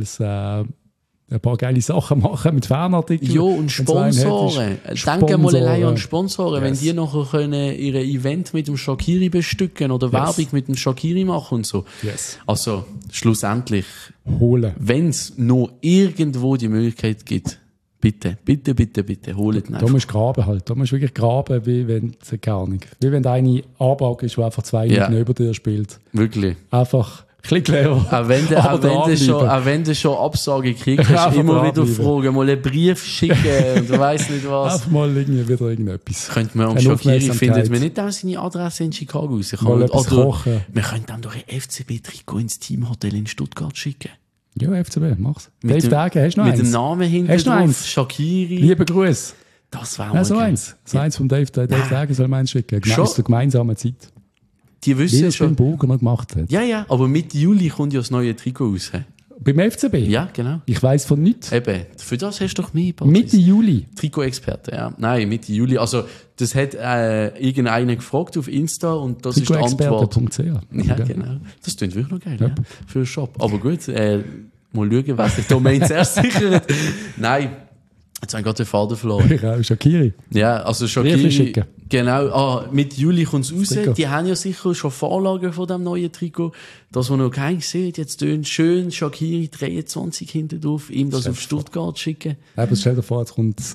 ein paar geile Sachen machen mit Fanartikeln.
Ja, und Sponsoren. Denke mal allein an Sponsoren. Yes. Wenn die nachher können ihre Event mit dem Shaqiri bestücken oder Werbung mit dem Shaqiri machen und so.
Yes.
Also, schlussendlich,
holen.
Wenn es noch irgendwo die Möglichkeit gibt, bitte, holt ihn einfach.
Da musst du graben halt. Da musst du wirklich graben, wie wenn, keine Ahnung, wie wenn eine Anbau ist, die einfach 2 Minuten über dir spielt.
Wirklich.
Einfach ein bisschen clever.
Auch wenn du schon Absage kriegst, hast du immer wieder Fragen, mal einen Brief schicken und du weiss nicht was.
Einfach mal wieder irgendetwas.
Könnte man am Shaqiri findet man nicht auch seine Adresse in Chicago raus. Wir könnten dann doch ein FCB-Trikot ins Teamhotel in Stuttgart schicken.
Ja, FCB, mach's. Dave Dage, hast du noch eins?
Mit dem Namen hinten drauf, Shaqiri.
Liebe Grüße.
Das wäre mal
so eins. So eins von Dave Dage soll man schicken. Zur gemeinsamen Zeit.
Die wissen
schon, was Burger noch gemacht hat.
Ja, aber Mitte Juli kommt ja das neue Trikot raus.
Beim FCB?
Ja, genau.
Ich weiss von nichts.
Eben, für das hast du doch mehr.
Mitte Juli?
Trikot-Experte, ja. Nein, Mitte Juli. Also, das hat irgendeiner gefragt auf Insta und das ist die Antwort. Ja, genau. Das klingt wirklich noch geil, ja. Für den Shop. Aber gut, mal schauen, was die Domain zuerst sichert. Nein. Jetzt haben wir gerade den Faden verloren.
Ja, Shaqiri.
Ja, also Shaqiri. Genau. Mit Juli kommt es raus. Trikot. Die haben ja sicher schon Vorlagen von dem neuen Trikot. Das, was noch keiner sieht, jetzt tönt schön Shaqiri 23 hinten drauf, ihm das auf Stuttgart schicken.
Aber stell dir vor, jetzt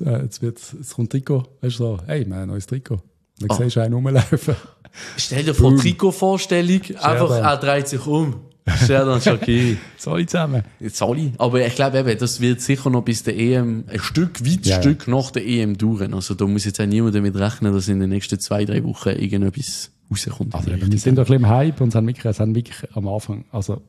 kommt Trikot. Weißt du so, hey, wir haben ein neues Trikot. Dann siehst du einen rumlaufen.
Stell dir vor, Trikotvorstellung, einfach, er dreht sich um. Sheridan Shaqiri.
Sorry zusammen.
Sorry. Aber ich glaube eben, das wird sicher noch bis der EM, ein Stück nach der EM dauern. Also da muss jetzt auch niemand damit rechnen, dass in den nächsten 2-3 Wochen irgendetwas rauskommt.
Also wir sind doch ein bisschen im Hype und es haben wirklich am Anfang, also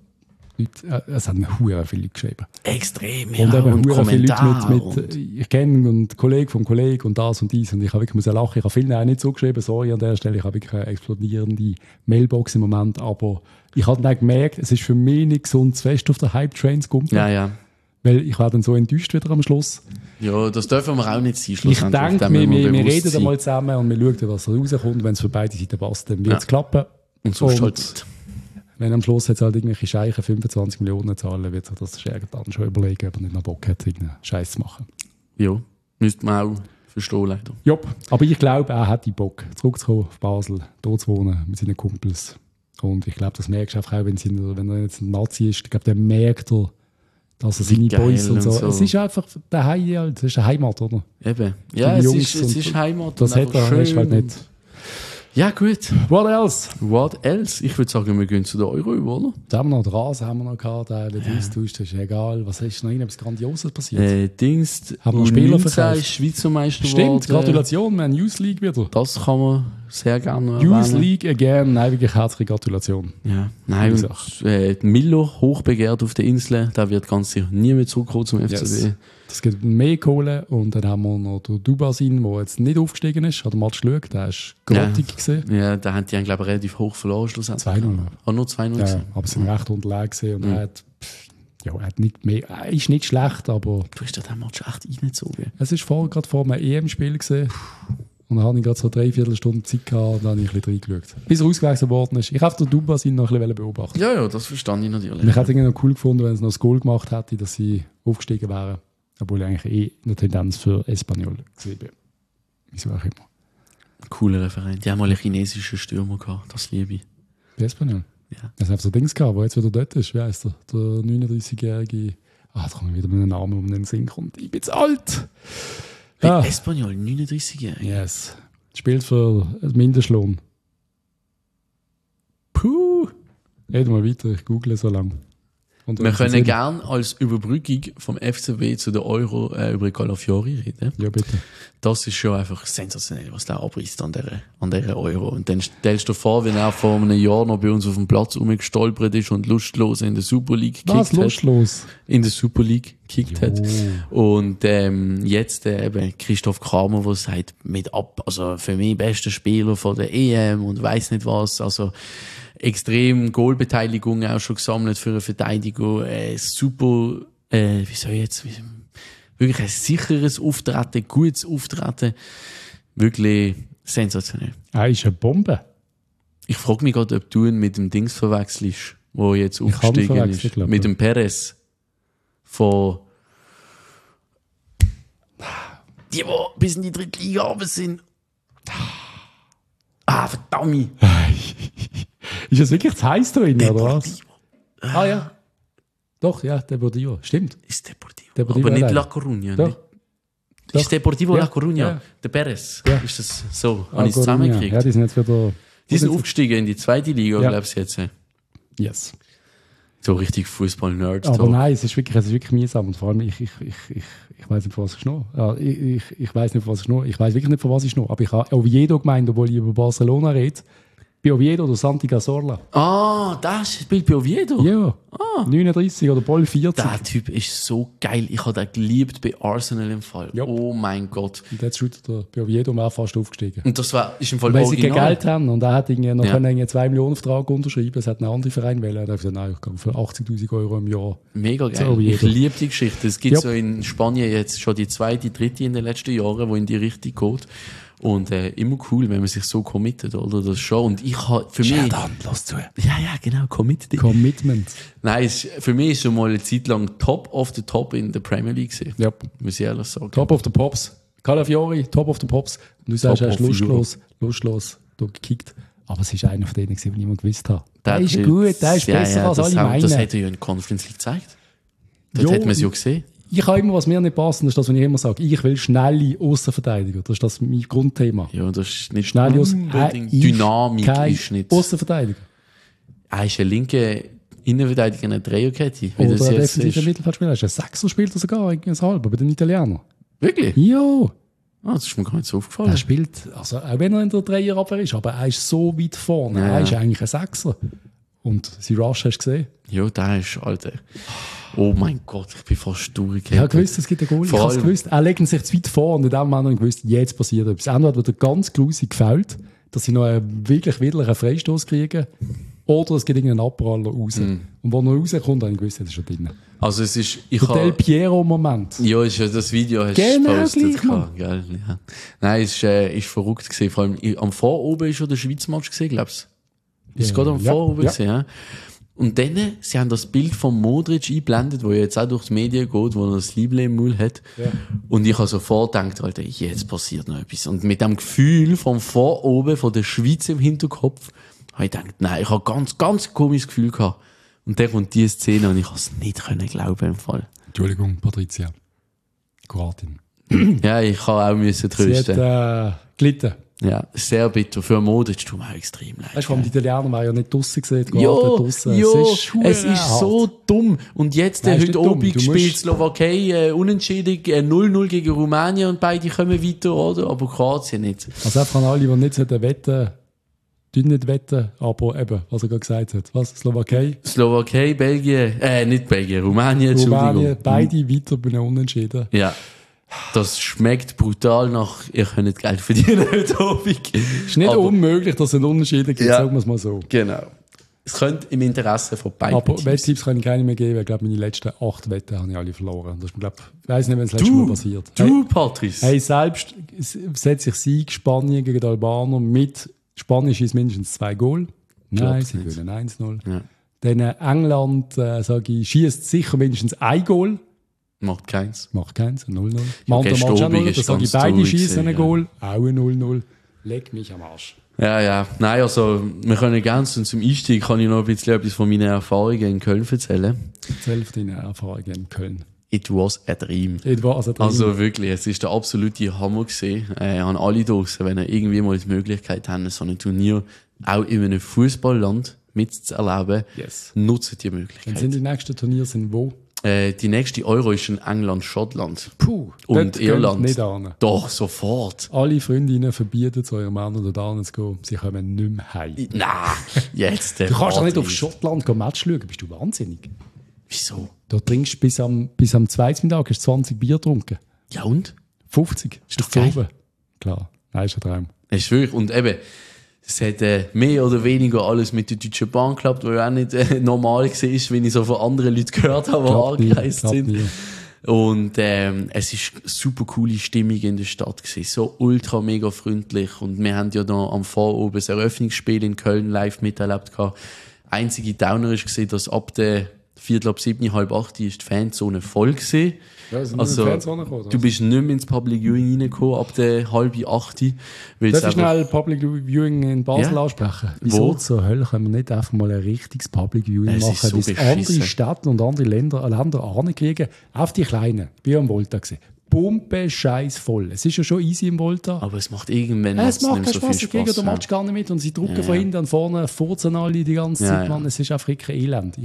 es haben verdammt viele geschrieben.
Extrem,
ja. Und eben verdammt viele Leute mit ich kenne einen Kollegen vom Kollegen und das und dies und ich habe wirklich lachen. Ich habe vielen auch nicht so geschrieben, sorry an der Stelle, ich habe wirklich eine explodierende Mailbox im Moment, aber ich habe dann gemerkt, es ist für mich nicht gesund, zu fest auf der Hype-Trains kommt.
Ja.
Weil ich war dann so enttäuscht wieder am Schluss.
Ja, das dürfen wir auch nicht sein.
Ich denke, wir reden einmal zusammen und wir schauen, was rauskommt. Wenn es für beide Seiten passt, dann wird es klappen.
Und so halt.
Wenn am Schluss jetzt halt irgendwelche Scheiche 25 Millionen zahlen, wird sich das Schergen dann schon überlegen, ob er nicht noch Bock hat, irgendeinen Scheiß zu machen.
Ja, müsste man auch verstehen, leider.
Ja, aber ich glaube, er hat Bock, zurückzukommen auf Basel, dort zu wohnen mit seinen Kumpels. Und ich glaube, das merkst du einfach auch, wenn er jetzt ein Nazi ist. Ich glaube, der merkt er, dass er seine Boys und so. Es ist einfach der Heim, das ist eine Heimat, oder?
Eben. Ja, es ist Heimat.
Das hat er halt nicht.
Ja, gut.
What else?
What else? Ich würde sagen, wir gehen zu der Euro über, oder?
Da haben wir noch den Rasen haben wir noch gehabt, der Austausch, das ist egal. Was ist noch etwas Grandioses passiert?
Haben wir Spieler verkauft? Schweizer Meister geworden.
Stimmt, Gratulation, wir haben News League wieder.
Das kann man sehr gerne
News League again, nein, wirklich herzliche Gratulation.
Ja, nein, und, Miller, hochbegehrt auf der Insel, der wird ganz sicher nie mehr zurückkommen zum FCB. Yes.
Es gibt mehr Kohle und dann haben wir noch den Dubasin, der jetzt nicht aufgestiegen ist. Hat der Match geschaut, der war grottig gesehen.
Ja, da haben die ihn, glaube ich, relativ hoch verloren schlussendlich.
2-0.
Nur 2-0.
Ja, aber sie sind recht unterlegen gesehen und er hat nicht mehr, er ist nicht schlecht, aber...
Du hast den Match echt reingezogen.
Es war gerade vor einem EM-Spiel gesehen. Und dann habe ich gerade so 3/4 Stunden Zeit gehabt und dann habe ich ein bisschen reingeschaut. Bis er ausgewechselt worden ist. Ich habe den Dubasin noch ein bisschen beobachten.
Ja, das verstand ich natürlich.
Ich hätte es noch cool gefunden, wenn es noch das Goal gemacht hätte, dass sie aufgestiegen wären. Obwohl ich eigentlich eine Tendenz für Espanyol gesehen bin. Wieso auch immer.
Cooler Referent. Die haben mal einen chinesischen Stürmer gehabt, das liebe ich.
Bei Espanyol?
Ja.
Es hat so Dings gehabt, der jetzt wieder dort ist. Wie heisst der? Der 39-jährige... da kann ich wieder mit einem Namen um den Sinn kommen. Ich bin zu alt!
Bei Espanyol, 39-jährige?
Yes. Spielt für Mindestlohn. Puh! Red mal weiter, ich google so lange.
Wir können gerne als Überbrückung vom FCB zu der Euro über Calafiori reden.
Ja, bitte.
Das ist schon einfach sensationell, was der abreißt an dieser Euro. Und dann stellst du dir vor, wie er vor einem Jahr noch bei uns auf dem Platz rumgestolpert ist und lustlos in der Super League gekickt hat.
Lustlos?
In der Super League gekickt hat. Und jetzt eben Christoph Kramer, der sagt, also für mich bester Spieler von der EM und weiss nicht was, also extrem Goalbeteiligung auch schon gesammelt für eine Verteidigung. Super, wirklich ein sicheres Auftreten, gutes Auftreten. Wirklich sensationell.
Er ist eine Bombe.
Ich frage mich gerade, ob du ihn mit dem Dings verwechselst, wo jetzt aufgestiegen ist. Mit dem Perez. Von die bis in die dritte Liga runter sind. Verdammt.
Ist das wirklich das heiß drin, oder was? Ja. Doch, ja, Deportivo. Stimmt.
Ist Deportivo aber nicht La Coruña.
Doch.
Ist Deportivo La Coruña. Ja. Der Perez. Ja. Ist das so? Habe ich es zusammengekriegt?
Ja, die sind jetzt wieder...
Die sind aufgestiegen in die zweite Liga, glaube ich jetzt.
Yes.
So richtig Fußball-Nerd.
Aber nein, es ist wirklich mühsam. Und vor allem, ich weiß nicht, von was ich noch. Ja, ich weiß nicht, von was ich noch. Ich weiß wirklich nicht, von was ich noch. Aber ich habe Oviedo gemeint, obwohl ich über Barcelona rede. Bei Oviedo oder Santi Cazorla.
Ah, das spielt bei Oviedo?
Ja. 39 oder Ball 40.
Der Typ ist so geil. Ich habe den geliebt bei Arsenal im Fall.
Yep.
Oh mein Gott.
Und jetzt ist er bei Oviedo auch fast aufgestiegen.
Und das ist im Fall
weil sie kein
original.
Geld haben und er hat noch einen 2 Millionen Vertrag unterschreiben. Es hat einen anderen Verein wählen. Er hat gesagt, nein, ich gehe für 80'000 € im Jahr.
Mega geil. Ich liebe die Geschichte. Es gibt so in Spanien jetzt schon die zweite, dritte in den letzten Jahren, wo in die Richtung geht. Und immer cool, wenn man sich so committet, oder? Das schon. Und ich habe für mich...
los zu.
Ja, genau, committed.
Commitment.
Nein, für mich ist schon mal eine Zeit lang Top of the Top in der Premier League gewesen.
Ja.
Muss ich ehrlich sagen.
Top of the Pops. Calafiori, Top of the Pops. Und du sagst, er ist lustlos gekickt. Aber es ist einer von denen, die niemand gewusst hat. Der ist gut, der ist besser als alle meinen. Das
hat er ja in der Conference League gezeigt. Dort hat man es ja gesehen.
Ich habe immer, was mir nicht passt, das ist das, was ich immer sage. Ich will schnelle Aussenverteidiger. Das ist das mein Grundthema.
Ja, das ist nicht
schnelle
Dynamik ist nicht.
Aussenverteidiger.
Er ist ein linker Innenverteidiger in einer Dreierkette.
Oder ein defensiver Mittelfeldspieler. Er ist ein Sechser, spielt er sogar ein halber bei den Italienern.
Wirklich?
Ja.
Das ist mir gar nicht so aufgefallen.
Er spielt, also auch wenn er in der Dreierabwehr ist, aber er ist so weit vorne. Ja. Er ist eigentlich ein Sechser. Und sein Rush hast du gesehen?
Ja, der ist, Alter. Oh mein Gott, ich bin fast durchgehend.
Ich habe gewusst, es gibt einen Goal. Ich habe es gewusst. Er legt sich zu weit vor und in dem Moment gewusst, jetzt passiert etwas. Entweder wird er ganz grusig gefällt, dass sie noch einen wirklich widerlichen Freistoß kriegen, oder es geht irgendeinen Abpraller raus. Und wenn er rauskommt, habe ich gewusst, das ist schon drin.
Also es ist...
Der Del Piero-Moment.
Ja, ist ja das Video hast du gepostet. Geil, ja. Nein, es ist verrückt gewesen. Vor allem am Voroben ist schon der Schweiz-Match gesehen, glaubst du? Ist gerade am Voroben gesehen, ja. Und dann, sie haben das Bild von Modric eingeblendet, wo jetzt auch durch die Medien geht, wo er das Liebling im Maul hat. Ja. Und ich habe sofort gedacht, Alter, jetzt passiert noch etwas. Und mit dem Gefühl vom Voroben, von der Schweiz im Hinterkopf, habe ich gedacht, nein, ich habe ganz, ganz komisches Gefühl gehabt. Und dann kommt diese Szene und ich konnte es nicht glauben im Fall.
Entschuldigung, Patricia. Kroatin.
Ja, ich kann auch müssen trösten.
Sie hat gelitten.
Ja, sehr bitter. Für Modric tut mir auch extrem leid.
Weißt du, die Italiener waren ja nicht draussen gesehen.
Es ist so dumm. Und jetzt, heute Abend spielt Slowakei unentschieden 0-0 gegen Rumänien und beide kommen weiter, oder? Aber Kroatien nicht.
Also einfach an alle, die nicht wetten, nicht wetten, aber eben, was er gerade gesagt hat. Was? Slowakei,
Belgien, nicht Belgien, Rumänien, Entschuldigung.
Beide weiter bei einem Unentschieden.
Ja. Das schmeckt brutal nach, ihr könnt Geld verdienen heute Abend.
Es ist nicht unmöglich, dass es einen Unterschied gibt, sagen wir es mal so.
Genau. Es könnte im Interesse von beiden
Aber Wetttipps kann ich keine mehr geben. Ich glaube, meine letzten 8 Wetten habe ich alle verloren. Das ist, ich weiss nicht, wenn es letztes Mal passiert.
Patrice.
Hey, selbst setze ich Sieg Spanien gegen die Albaner mit Spanien schießt mindestens 2 Goal. Nein, sie gewinnen 1-0. Ja. Dann England, sage ich, schießt sicher mindestens 1 Goal.
Macht keins,
0-0. Malta macht schon 0, dann sage ich, beide schießen ein Goal, auch ein 0-0. Leg mich am Arsch.
Ja. Nein, also, wir können gerne zum Einstieg, kann ich noch ein bisschen etwas von meinen Erfahrungen in Köln erzählen.
Erzähl von deinen Erfahrungen in Köln.
It was a dream. Also wirklich, es ist der absolute Hammer gewesen. An alle draussen, wenn ihr irgendwie mal die Möglichkeit habt, so ein Turnier auch in einem Fußballland mitzuerleben, nutzt die Möglichkeit.
Dann sind die nächsten Turniere wo?
Die nächste Euro ist in England, Schottland.
Und
Irland.
Nicht an.
Doch, sofort.
Alle Freundinnen verbieten zu eurem Mann oder da zu gehen. Sie kommen nicht mehr heim.
Nein, jetzt.
Du kannst doch nicht auf Schottland Match schauen. Bist du wahnsinnig?
Wieso?
Du trinkst bis am 2. Mittag hast 20 Bier getrunken.
Ja und?
50.
Ist doch geil.
Klar, nein, ist ein Traum.
Das ist wirklich. Und eben, es hat mehr oder weniger alles mit der Deutschen Bahn geklappt, weil auch nicht normal war, wenn ich so von anderen Leuten gehört habe, die angereist sind. Und es ist super coole Stimmung in der Stadt gewesen. So ultra mega freundlich. Und wir haben ja da am Vorabend das Eröffnungsspiel in Köln live miterlebt gehabt. Einzige Downer war, dass ab der 7:15, 7:30 ist die Fanzone voll gewesen.
Ja,
also, du bist nicht mehr ins Public Viewing reingekommen ab der 7:30.
Darf ich schnell Public Viewing in Basel ansprechen? Wieso zur Hölle können wir nicht einfach mal ein richtiges Public Viewing machen, so bis andere Städte und andere Länder ankriegen? Auf die Kleinen, wie am Volta gesehen. Pumpe scheiß voll. Es ist ja schon easy im Volta.
Aber es macht irgendwann
nicht so viel Spaß. Du machst gar nicht mit und sie drucken von hinten und vorne, furzen alle die ganze Zeit. Mann, es ist einfach kein Elend.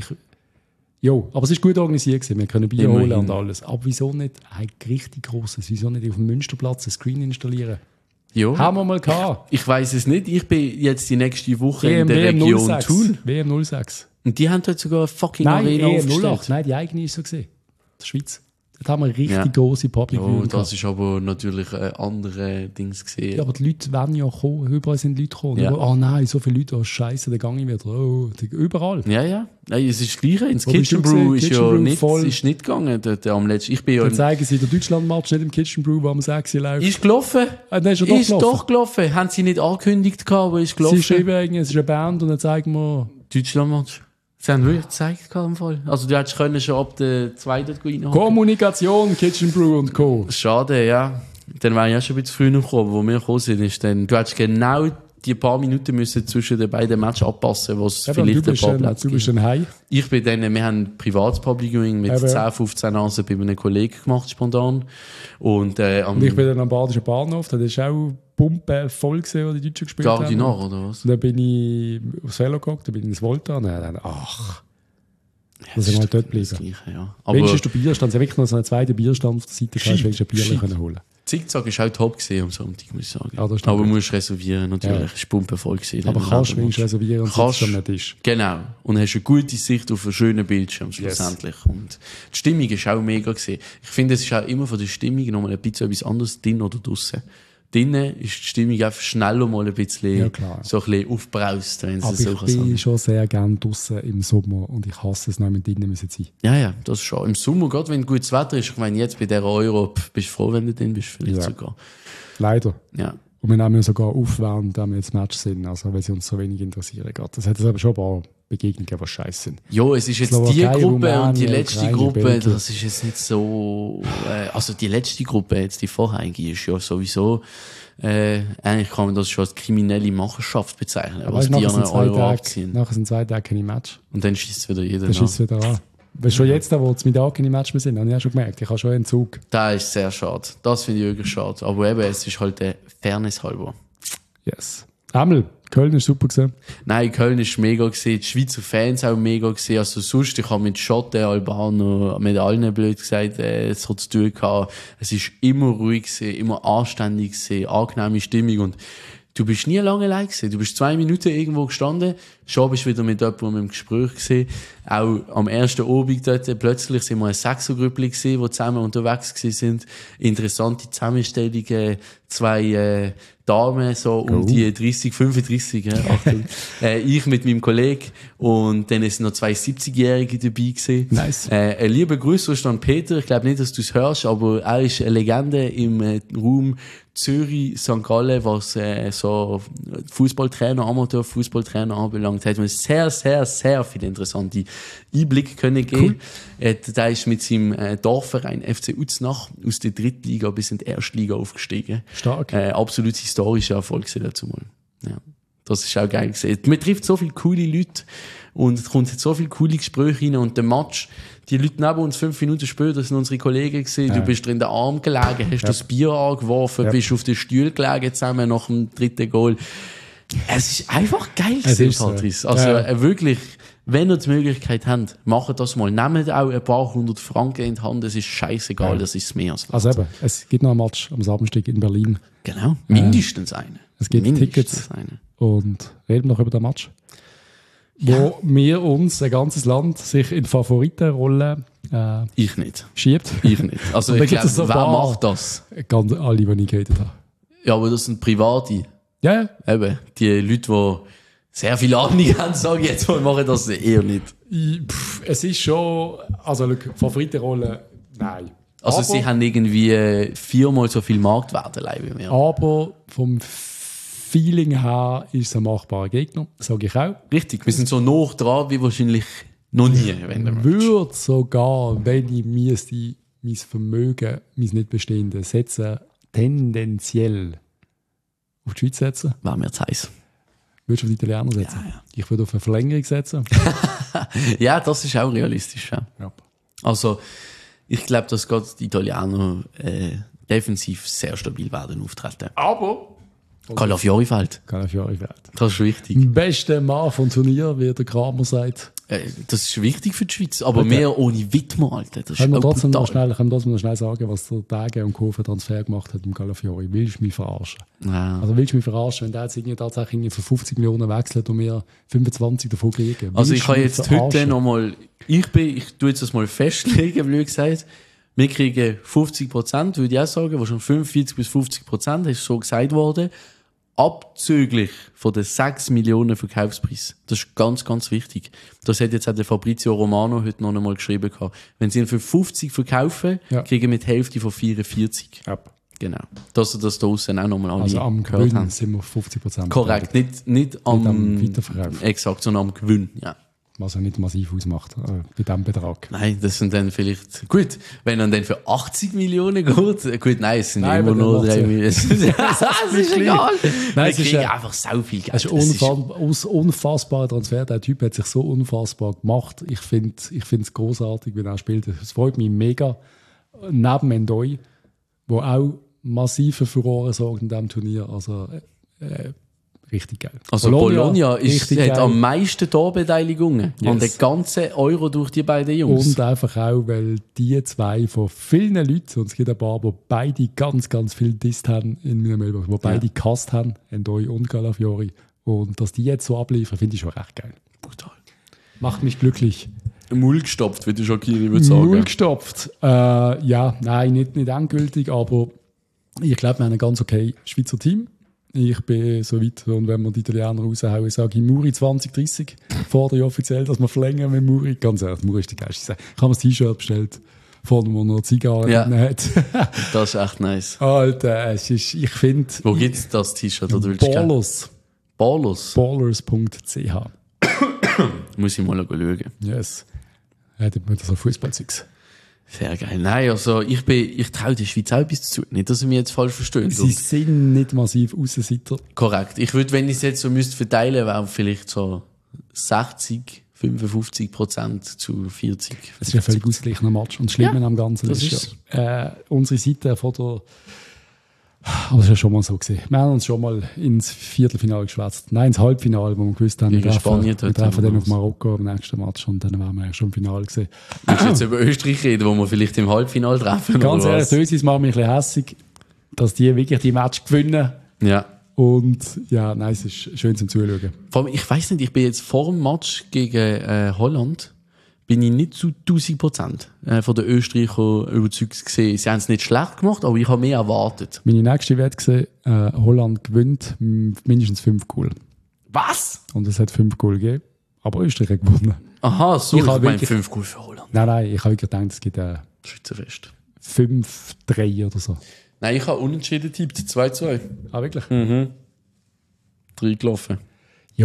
Jo, aber es ist gut organisiert gewesen. Wir können Bier holen und alles. Aber wieso nicht ein richtig grosses? Wieso nicht auf dem Münsterplatz ein Screen installieren?
Ja.
Haben wir mal gehabt.
Ich weiss es nicht. Ich bin jetzt die nächste Woche in der Region Thun.
WM 06.
Und die haben dort sogar eine fucking Arena aufgestellt.
08. Nein, die eigene ist so gesehen. Der Schweiz. Dort haben wir richtig grosse Public
Viewing. Das ist aber natürlich andere Dings gesehen.
Ja, aber die Leute wollen ja kommen. Überall sind Leute gekommen.
Ja.
Oh nein, so viele Leute, oh Scheiße, dann gehe ich wieder. Oh, überall.
Ja. Nein, es ist das Gleiche. Ins Kitchen Brew ist ja nicht, ist nicht gegangen. Dort, am letzten. Ich bin ja
dann zeigen sie den Deutschland-Match nicht im Kitchen Brew, wo am 6 läuft.
Ist gelaufen.
Ist
doch gelaufen. Haben sie nicht angekündigt, aber ist gelaufen.
Sie schreiben, es ist eine Band und dann zeigen wir...
Deutschland-Match. Sie haben wirklich gezeigt im Fall. Also du hättest können schon ab der 2. reinhaken.
Kommunikation, Kitchen Brew und Co.
Schade, ja. Dann wäre ich auch schon ein bisschen früher gekommen, wo wir gekommen sind. Ist dann, du hättest genau die paar Minuten müssen zwischen den beiden Matches abpassen, wo es vielleicht ein paar Plätze gibt.
Du bist dann heim.
Ich bin dann, wir haben privates Public Viewing mit 10, 15 Nasen bei einem Kollegen gemacht, spontan. Und
ich bin dann am Badischen Bahnhof, da ist auch Pumpe voll gesehen, wo die Deutschen gespielt haben.
Nach, oder was?
Und dann bin ich aufs Velo geguckt, dann bin ich ins Volta und dann, muss ich mal dort bleiben.
Gleiche, ja.
Wenigstens du Bierstand, sie haben wirklich noch so einen zweiten Bierstand auf der Seite, kannst du ein Bier holen.
Zickzack ist auch top gesehen am Sonntag, muss ich sagen.
Ja,
aber du musst reservieren, natürlich. Es ist pumpenvoll gesehen.
Aber kannst du wenigstens reservieren und sitzt am Tisch.
Genau. Und hast eine gute Sicht auf einen schönen Bildschirm schlussendlich. Und die Stimmung ist auch mega gesehen. Ich finde, es ist auch immer von der Stimmung nochmal ein bisschen etwas anderes, drin oder draussen. Drinnen ist die Stimmung einfach schneller mal ein bisschen, so ein bisschen aufbraust, wenn
aber
so
ich bin schon sehr gerne draussen im Sommer und ich hasse es, noch mit drinnen müssen sein.
Ja, das schon. Im Sommer, gerade wenn gutes Wetter ist, ich meine, jetzt bei dieser Euro, bist du froh, wenn du drin bist, vielleicht sogar.
Leider.
Ja.
Und wir nehmen sogar auf, während wir jetzt Match sind, also weil sie uns so wenig interessieren. Das hat aber schon ein paar Begegnungen, die scheiße sind.
Ja, es ist jetzt
Slowakei,
die Gruppe
Rumänien,
und die letzte
Ukraine,
Gruppe,
Belgien.
das ist jetzt nicht so, also die letzte Gruppe, jetzt die vorherige, ist ja sowieso, eigentlich kann man das schon als kriminelle Machenschaft bezeichnen,
aber
was die an Euro abziehen.
Nachher sind 2 Tage keine Match.
Und dann schießt wieder jeder
Dann schießt wieder an. Weil schon jetzt, wo es mit Tagen keine Match mehr sind, habe ich auch schon gemerkt, ich habe schon einen Zug.
Das ist sehr schade. Das finde ich wirklich schade. Aber eben, es ist halt Fairness halber.
Yes. Amel, Köln ist super gewesen.
Nein, Köln ist mega gewesen. Die Schweizer Fans auch mega gewesen. Also sonst, ich habe mit Schotten, Albaner, mit allen blöd gesagt, so zu tun gehabt. Es ist immer ruhig gewesen, immer anständig gewesen, angenehme Stimmung und du bist nie lange allein gewesen. Du bist 2 Minuten irgendwo gestanden, schon bist du wieder mit jemandem im Gespräch gewesen. Auch am ersten Abend dort, plötzlich sind wir ein 6er-Grüppli gewesen, die zusammen unterwegs gewesen sind. Interessante Zusammenstellung, 2 Damen, so um die 30, 35, Achtung. Ich mit meinem Kollegen und dann sind noch 2 70-Jährige dabei gewesen.
Nice.
Ein lieber Grüß an Peter, ich glaube nicht, dass du es hörst, aber er ist eine Legende im Raum Zürich, St. Gallen, was so Fußballtrainer, Amateur-Fußballtrainer anbelangt, hat mir sehr, sehr, sehr viele interessante Einblicke können geben. Der ist mit seinem Dorfverein FC Uznach aus der Drittliga bis in die Erstliga aufgestiegen.
Stark.
Absolut historischer Erfolg dazu mal. Ja. Das ist auch geil gesehen. Man trifft so viele coole Leute und es kommt so viele coole Gespräche rein und der Match, die Leute neben uns 5 Minuten später sind unsere Kollegen gewesen. Du bist drin den Arm gelegen, hast das Bier angeworfen, bist auf den Stuhl gelegen zusammen nach dem 3. Goal. Es ist einfach geil gewesen, Patrice. Also wirklich, wenn ihr die Möglichkeit habt, macht das mal. Nehmt auch ein paar 100 Franken in die Hand, es ist scheißegal, das ist mehr als
also eben, es gibt noch ein Match am Samstag in Berlin.
Genau, mindestens eine.
Es gibt Tickets und reden noch über den Match. Wo wir uns, ein ganzes Land, sich in Favoritenrolle
ich nicht.
Schiebt.
Ich nicht. Also ich glaube,
so
wer macht das?
Ganz alle, die ich geredet habe.
Ja, aber das sind Private.
Ja.
Eben, die Leute, die sehr viel Ahnung haben, sage ich jetzt mal, machen das eher nicht.
Es ist schon, also Favoritenrolle, nein.
Also aber, sie haben irgendwie 4-mal so viel Marktwert wie wir.
Aber vom Feeling her ist es ein machbarer Gegner, sage ich auch.
Richtig, wir sind so nah dran wie wahrscheinlich noch nie.
Ich würde sogar, wenn ich mein Vermögen, mein nicht bestehendes setzen, tendenziell auf die Schweiz setzen.
Wäre mir zu heiß.
Würdest du auf die Italiener setzen?
Ja.
Ich würde auf eine Verlängerung setzen.
Ja, das ist auch realistisch. Ja. Also, ich glaube, dass gerade die Italiener defensiv sehr stabil werden auftreten.
Aber
Calafiori fällt.
Calafiori fällt.
Das ist wichtig.
Bester Mann vom Turnier, wie der Kramer sagt.
Das ist wichtig für die Schweiz, aber mehr ohne Widmer, Alter. Das
können wir trotzdem noch schnell sagen, was der Tage und Co. für Transfer gemacht hat im Calafiori? Willst du mich verarschen?
Ja.
Also willst du mich verarschen, wenn der jetzt irgendwie tatsächlich für 50 Millionen wechselt und wir 25 davon kriegen?
Also ich habe jetzt heute nochmal, ich tue jetzt das mal festlegen, blöd gesagt. Wir kriegen 50%, würde ich auch sagen, was schon 45 bis 50% ist so gesagt worden. Abzüglich von den 6 Millionen Verkaufspreis. Das ist ganz, ganz wichtig. Das hat jetzt auch der Fabrizio Romano heute noch einmal geschrieben gehabt. Wenn sie ihn für 50 verkaufen, kriegen wir die Hälfte von 44. Ja. Genau. Dass sie das da draussen auch nochmal
also am Gewinn sind wir 50%.
Korrekt. Nicht am
Weiterverkauf.
Exakt, sondern am Gewinn, ja.
Was ja nicht massiv ausmacht, bei diesem Betrag.
Nein, das sind dann vielleicht, gut, wenn er dann für 80 Millionen geht, gut, nein, es sind immer nur 3 Millionen. Das ist egal. Nein, wir kriegen einfach so viel Geld.
Es ist ein unfassbarer Transfer. Der Typ hat sich so unfassbar gemacht. Ich finde es großartig, wenn er spielt. Es freut mich mega. Neben Endoi, wo auch massive Furore sorgt in diesem Turnier. Also, richtig geil.
Also Bologna hat am meisten Torbeteiligungen an den ganzen Euro durch die beiden Jungs.
Und einfach auch, weil die zwei von vielen Leuten, und es gibt ein paar, die beide ganz, ganz viel Dist haben in meiner Mailbox, die beide gehasst haben, Endoi und Calafiori. Und dass die jetzt so abliefern, finde ich schon recht geil.
Brutal.
Macht mich glücklich.
Mull gestopft, wie du Shaqiri würde sagen.
Mull gestopft. Nein, nicht endgültig, aber ich glaube, wir haben ein ganz okay Schweizer Team. Ich bin so weit, und wenn wir die Italiener raushauen, sage ich Muri 2030. Fordere ich offiziell, dass wir verlängern mit Muri. Ganz ehrlich, Muri ist die geilste. Ich habe mir ein T-Shirt bestellt, vorne, wo er Zigarren drin hat.
Das ist echt nice.
Alter, ich finde...
Wo gibt es das T-Shirt?
Ballers. Ballers.ch.
Muss ich mal schauen.
Yes. Hätte mir das auf Fußballzeugs.
Sehr geil. Nein, also ich traue der Schweiz auch etwas zu. Nicht, dass ihr mich jetzt falsch versteht.
Sie sind nicht massiv Aussenseiter.
Korrekt. Ich würde, wenn ich es jetzt so müsste verteilen, wäre vielleicht so 55% zu 40.
Das ist ein völlig ausgeglichener Match. Und das Schlimme am Ganzen ist ja, unsere Seite von der... Aber das ist ja schon mal so gewesen. Wir haben uns schon mal ins Viertelfinale geschwätzt. Nein, ins Halbfinale, wo wir gewusst haben, wir treffen dann auf Marokko im nächsten Match und dann waren wir ja schon im Finale gesehen.
Willst du jetzt über Österreich reden, wo wir vielleicht im Halbfinale treffen?
Ganz ehrlich, Ösis macht mich ein bisschen hässig, dass die wirklich die Match gewinnen.
Ja.
Und ja, nein, es ist schön zum Zuschauen.
Vor allem, ich weiss nicht, ich bin jetzt vor dem Match gegen Holland, bin ich nicht zu 1000% von den Österreichern überzeugt gewesen. Sie haben es nicht schlecht gemacht, aber ich habe mehr erwartet.
Meine nächste Wette gesehen, Holland gewinnt mindestens 5 Goal.
Was?
Und es hat 5 Goal gegeben, aber Österreich hat gewonnen.
Aha, so, ich meine 5 Goal für Holland.
Nein, ich habe gedacht, es gibt
Schützenfest.
5-3 oder so.
Nein, ich habe unentschieden tippt, 2-2.
Ah, wirklich?
3 gelaufen.
Ja,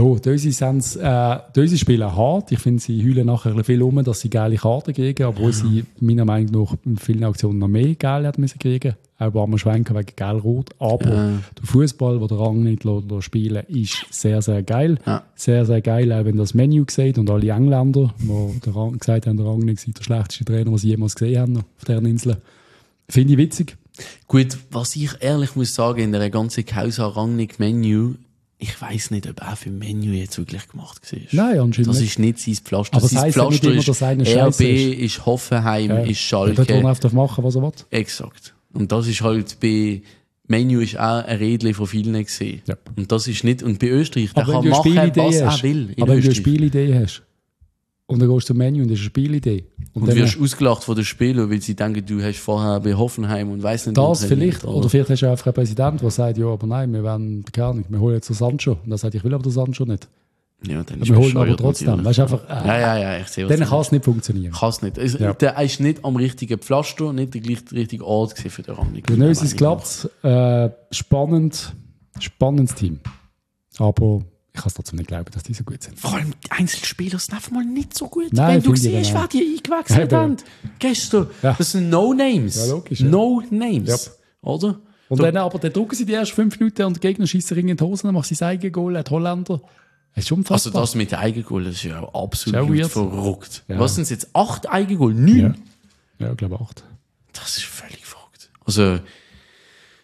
Dösi spielen hart. Ich finde, sie heulen nachher viel um, dass sie geile Karten kriegen, obwohl sie meiner Meinung nach in vielen Aktionen noch mehr geil hätten müssen kriegen. Auch ein paar Mal schwenken wegen Gelb-Rot. Aber der Fußball, den der Rang nicht spielen ist sehr, sehr geil. Ja. Sehr, sehr geil, auch wenn das Menü sieht und alle Engländer, die gesagt haben, der Rang nicht sei der schlechteste Trainer, den sie jemals gesehen haben auf deren Insel. Finde ich witzig.
Gut, was ich ehrlich muss sagen, in der ganzen Causa Rangnick-Menü, ich weiss nicht, ob er für ein Menü jetzt wirklich gemacht war.
Nein, anscheinend
das ist nicht sein Pflaster.
Aber
sein Pflaster
nicht immer,
ist RB, ist Hoffenheim, ist Schalke.
Der darf machen, was er will.
Exakt. Und das ist halt bei Menü ist auch ein Rädchen von vielen gesehen. Ja. Und das ist nicht, und bei Österreich, der kann machen, was er will.
Aber wenn du eine Spielidee hast, und dann gehst du zum Menü und das ist eine Spielidee.
Und du wirst ausgelacht von den Spielern, weil sie denken, du hast vorher bei Hoffenheim und weiss nicht,
das vielleicht. Oder vielleicht hast du einfach einen Präsident, der sagt, ja, aber nein, wir wollen gar nicht. Wir holen jetzt den Sancho. Und er sagt, ich will aber den Sancho nicht.
Ja, dann
wir holen aber trotzdem. Weißt, einfach,
ja, ich sehe,
dann kann es nicht funktionieren.
Kann es nicht. Der ist nicht am richtigen Pflaster, nicht der richtige Ort für den Rangnick.
Für uns ist es klappt. Spannendes Team. Aber ich kann es trotzdem nicht glauben, dass die so gut sind.
Vor allem die Einzelspieler sind einfach mal nicht so gut.
Nein,
wenn du siehst, wer die eingewechselt haben. Gestern. Ja. Das sind No-Names.
Ja, logisch.
No-Names.
Ja.
Oder?
Und dann drucken sie die ersten 5 Minuten und der Gegner schießt Ring in die Hose, dann macht sie sein Eigengoal, hat Holländer. Das ist unfassbar.
Also das mit den Eigengoal, das ist ja absolut verrückt. Ja. Was sind es jetzt? 8 Eigengoal? 9?
Ja, ich glaube 8.
Das ist völlig verrückt. Also,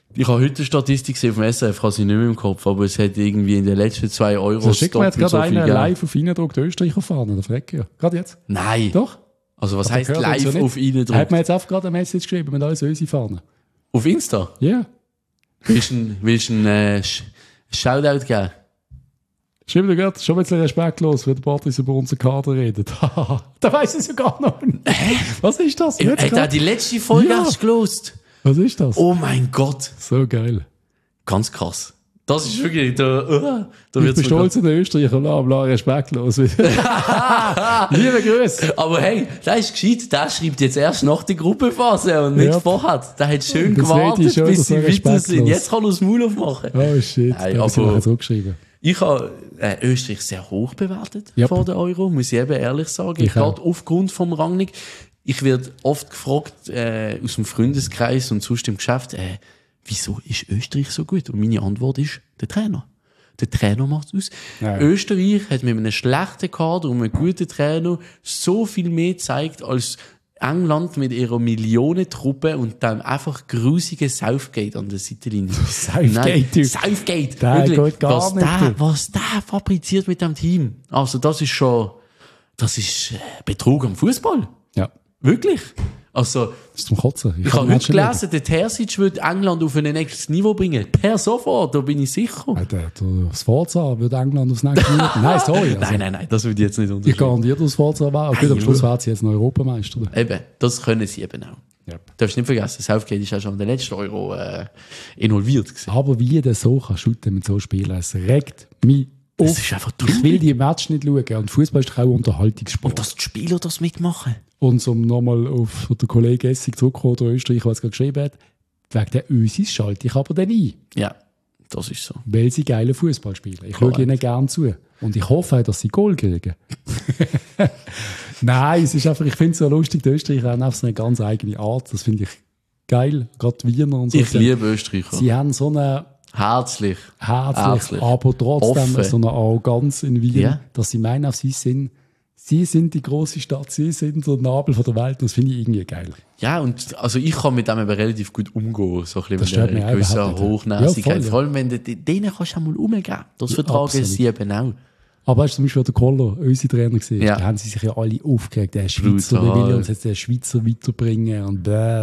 Ich habe heute eine Statistik gesehen auf dem SRF, ich habe sie nicht mehr im Kopf, aber es hat irgendwie in den letzten 2 Euro
also schickt mir jetzt gerade einen live auf Eindruck der Österreicher fahren, der Freck, ja. Gerade jetzt?
Nein.
Doch?
Also was heisst live auf Eindruck?
Hat mir jetzt einfach gerade eine Message geschrieben mit alles unsere Fahnen.
Auf Insta?
Ja. Yeah.
Willst du einen Shoutout geben?
Schreib dir gerade, schon ein bisschen respektlos, wenn der Patrice über unseren Kader redet. Da weiss ich sogar noch nicht. Was ist das?
Hat er die letzte Folge erst gelost?
Was ist das?
Oh mein Gott.
So geil.
Ganz krass. Das ist wirklich, da
ich bin stolz in Österreicher, bla, respektlos. Liebe Grüße.
Aber hey, der ist gescheit, der schreibt jetzt erst nach der Gruppenphase und nicht vorher. Der hat schön gewartet, bis sie weiter sind. Jetzt kann er das Maul aufmachen.
Oh shit,
hey,
da habe ich nachher so geschrieben.
Ich habe Österreich sehr hoch bewertet vor der Euro, muss ich eben ehrlich sagen. Gerade aufgrund vom Rangnick. Ich werde oft gefragt aus dem Freundeskreis und sonst im Geschäft, wieso ist Österreich so gut? Und meine Antwort ist, der Trainer. Der Trainer macht es aus. Ja. Österreich hat mit einem schlechten Kader und einem guten Trainer so viel mehr gezeigt als England mit ihrer Millionentruppe und dann einfach grusige Southgate an der Seitenlinie.
Southgate.
Southgate.
Der geht gar nicht.
Was der fabriziert mit dem Team. Also das ist Betrug am Fußball.
Ja.
Wirklich. Also,
das ist zum Kotzen.
Ich habe heute gelesen, der Terzic würde England auf ein nächstes Niveau bringen. Per sofort, da bin ich sicher.
Das Forza würde England aufs nächste Niveau bringen. Nein, sorry.
Also, nein, das würde ich jetzt nicht unterschreiben.
Ich garantiere, dass Forza war. Gut, am Schluss werden sie jetzt noch Europameister.
Eben, das können sie eben auch. Yep. Du darfst nicht vergessen, Southgate ist ja schon in den letzten Euro involviert gewesen.
Aber wie der so kann shooten mit so Spielen, es regt mich auf.
Es ist einfach traurig.
Ich will die Match nicht schauen. Und Fußball ist auch Unterhaltungssport.
Und dass die Spieler das mitmachen.
Und um nochmal auf den Kollegen Essig zurückzukommen, der Österreicher, der es gerade geschrieben hat, wegen der Ösis schalte ich aber dann ein.
Ja, das ist so.
Weil sie geile Fußball spielen. Ich schaue ihnen gerne zu. Und ich hoffe, dass sie Goal kriegen. Nein, es ist einfach, ich finde es so lustig, die Österreicher haben einfach so eine ganz eigene Art. Das finde ich geil. Gerade Wiener und so.
Ich liebe Österreicher.
Sie haben so eine
Herzlich,
aber trotzdem
offen.
So eine Arroganz in Wien,
Yeah.
dass sie meinen, sie sind die grosse Stadt, sie sind so der Nabel von der Welt und das finde ich irgendwie geil.
Ja, und also ich kann mit dem eben relativ gut umgehen, so ein
bisschen
mit einer gewissen Hochnäsigkeit.
Ja,
vor allem, wenn du denen kannst du einmal umgeben. Das vertragen sie eben auch.
Aber hast du zum Beispiel der Koller, unsere Trainer gesehen? Da haben sie sich ja alle aufgeregt. Der Schweizer, wie will uns jetzt den Schweizer weiterbringen und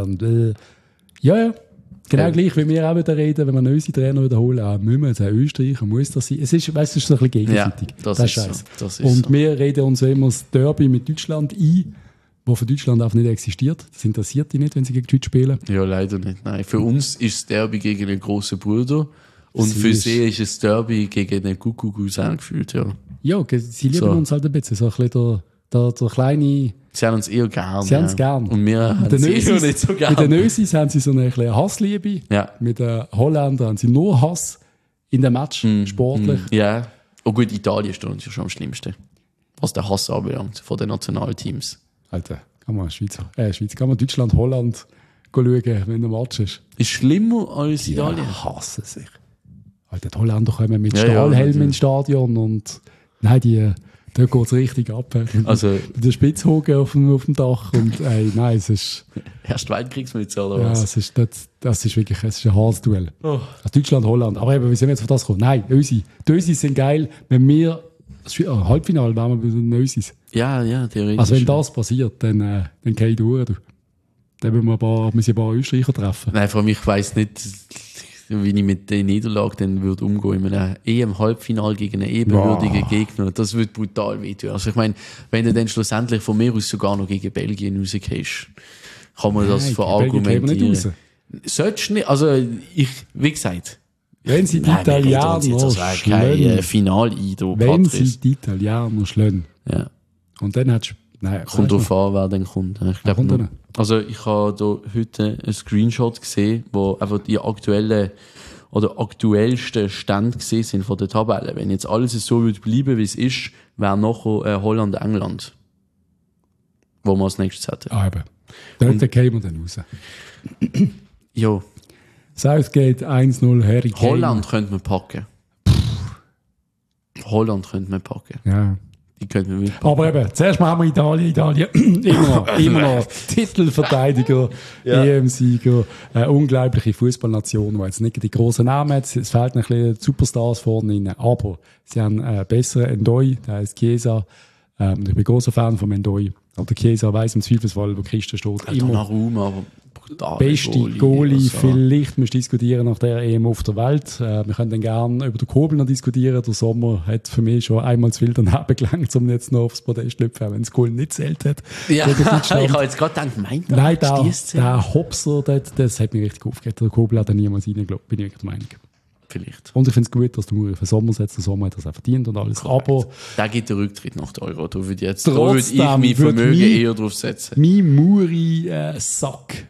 Ja. Genau gleich, wie wir auch wieder reden, wenn wir unsere Trainer wiederholen, müssen wir jetzt auch Österreicher, muss das sein. Es ist, weißt du, es ist so ein bisschen gegenseitig.
Ja, das ist scheiße.
So. Und wir reden uns immer das Derby mit Deutschland ein, wo für Deutschland auch nicht existiert. Das interessiert die nicht, wenn sie gegen Deutsch spielen.
Ja, leider nicht. Nein. Für uns ist das Derby gegen einen grossen Bruder und für sie ist es Derby gegen einen Kuckuck-Cousin gefühlt, ja.
Ja, sie lieben uns halt ein bisschen. So ein bisschen der kleine...
Sie haben uns eher gern.
Sie haben es gern.
Und wir haben es eher nicht so gern.
Mit den Ösis haben sie so eine kleine Hassliebe.
Ja.
Mit den Holländern haben sie nur Hass in den Match, sportlich.
Ja. Oh gut, Italien ist uns ja schon am schlimmsten. Was den Hass anbelangt von den Nationalteams.
Alter, kann man kann man Deutschland, Holland schauen, wenn der Match ist.
Ist schlimmer als Italien?
Ja, hassen sich. Alter, die Holländer kommen mit Stahlhelm ins Stadion und nein, da geht es richtig ab.
Also,
mit der Spitzhose auf dem Dach und nein, es ist...
Erste Weltkriegsmütze oder was?
Ja, das ist wirklich ein hartes Duell. Oh. Deutschland, Holland. Aber eben, wie sind wir jetzt auf das gekommen? Nein, die Ösis sind geil. Wenn wir... Halbfinale wären wir bei den Ösis.
Ja, theoretisch.
Also wenn das passiert, dann gehe ich durch. Dann müssen wir ein paar Österreicher treffen.
Nein, vor allem, ich weiss nicht, wie ich mit der Niederlage dann würde umgehen in einem EM-Halbfinale gegen einen ebenwürdigen Gegner. Das würde brutal wehtun. Also ich meine, wenn du dann schlussendlich von mir aus sogar noch gegen Belgien rausgehst, kann man das verargumentieren. Solltest du nicht, also wie gesagt,
wenn sie die Italiener
kein Finaleindruck.
Wenn sie die Italiener schlagen.
Ja.
Und dann hättest du...
Kommt drauf an, wer dann kommt. Ich glaube, also ich habe da heute einen Screenshot gesehen, wo einfach die aktuellsten Stände gesehen sind von der Tabelle. Wenn jetzt alles so würde bleiben, wie es ist, wäre nachher Holland, England, wo wir als nächstes hätten.
Eben. Dort kämen wir dann raus.
Ja.
Southgate 1-0 Harry Kane.
Holland könnte man packen. Holland könnte man packen.
Ja.
Die können wir mitpacken.
Aber eben, zuerst mal haben wir Italien. immer noch Titelverteidiger, EM-Sieger, eine unglaubliche Fußballnation, die jetzt nicht die grossen Namen hat. Es fehlt ein bisschen Superstars vorne rein. Aber sie haben einen besseren Endoi, der heißt Chiesa. Ich bin großer Fan von Endoi. Aber der Chiesa weiss im Zweifelsfall, wo Christen steht.
Immer aber
beste Goalie, vielleicht müsst diskutieren nach der EM auf der Welt. Wir können dann gerne über den Kobel noch diskutieren. Der Sommer hat für mich schon einmal zu viel daneben gelangt, um jetzt noch aufs Podest zu schlüpfen, wenn das Goal nicht zählt hat.
Ja, ich habe jetzt gerade gedacht,
nein, der Hopser, das hat mich richtig aufgeregt. Der Kobel hat da niemals reingelassen, bin ich der Meinung.
Vielleicht.
Und ich finde es gut, dass du nur auf den Sommer setzt. Der Sommer hat das auch verdient und alles.
Korrekt.
Aber
der geht der Rücktritt nach der Euro. Da würde ich mein Vermögen eher drauf setzen.
Mein Muri-Sack.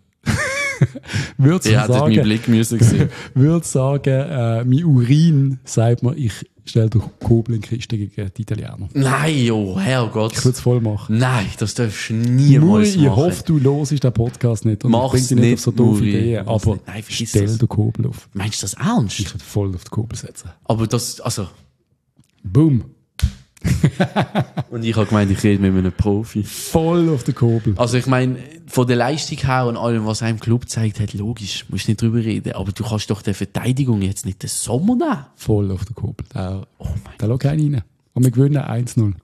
Würde
sagen, mein Blick müssen gesehen.
Würde sagen, mein Urin sagt mir, ich stelle den Kobel in Kiste gegen die Italiener.
Nein, oh Herrgott.
Ich würde es voll machen.
Nein, das darfst du niemals machen.
Ich hoffe, du hörst den Podcast nicht und bringst dich nicht auf so doofe Ideen. Aber stell den Kobel auf.
Meinst du das ernst?
Ich würde voll auf den Kobel setzen.
Aber das, also...
Boom.
Und ich habe gemeint, ich rede mit einem Profi.
Voll auf den Kobel.
Also ich meine, von der Leistung her und allem, was einem Club zeigt hat, logisch, musst nicht drüber reden. Aber du kannst doch der Verteidigung jetzt nicht den Sommer nehmen.
Voll auf den Kobel. Da lässt keiner rein. Und wir gewinnen 1-0.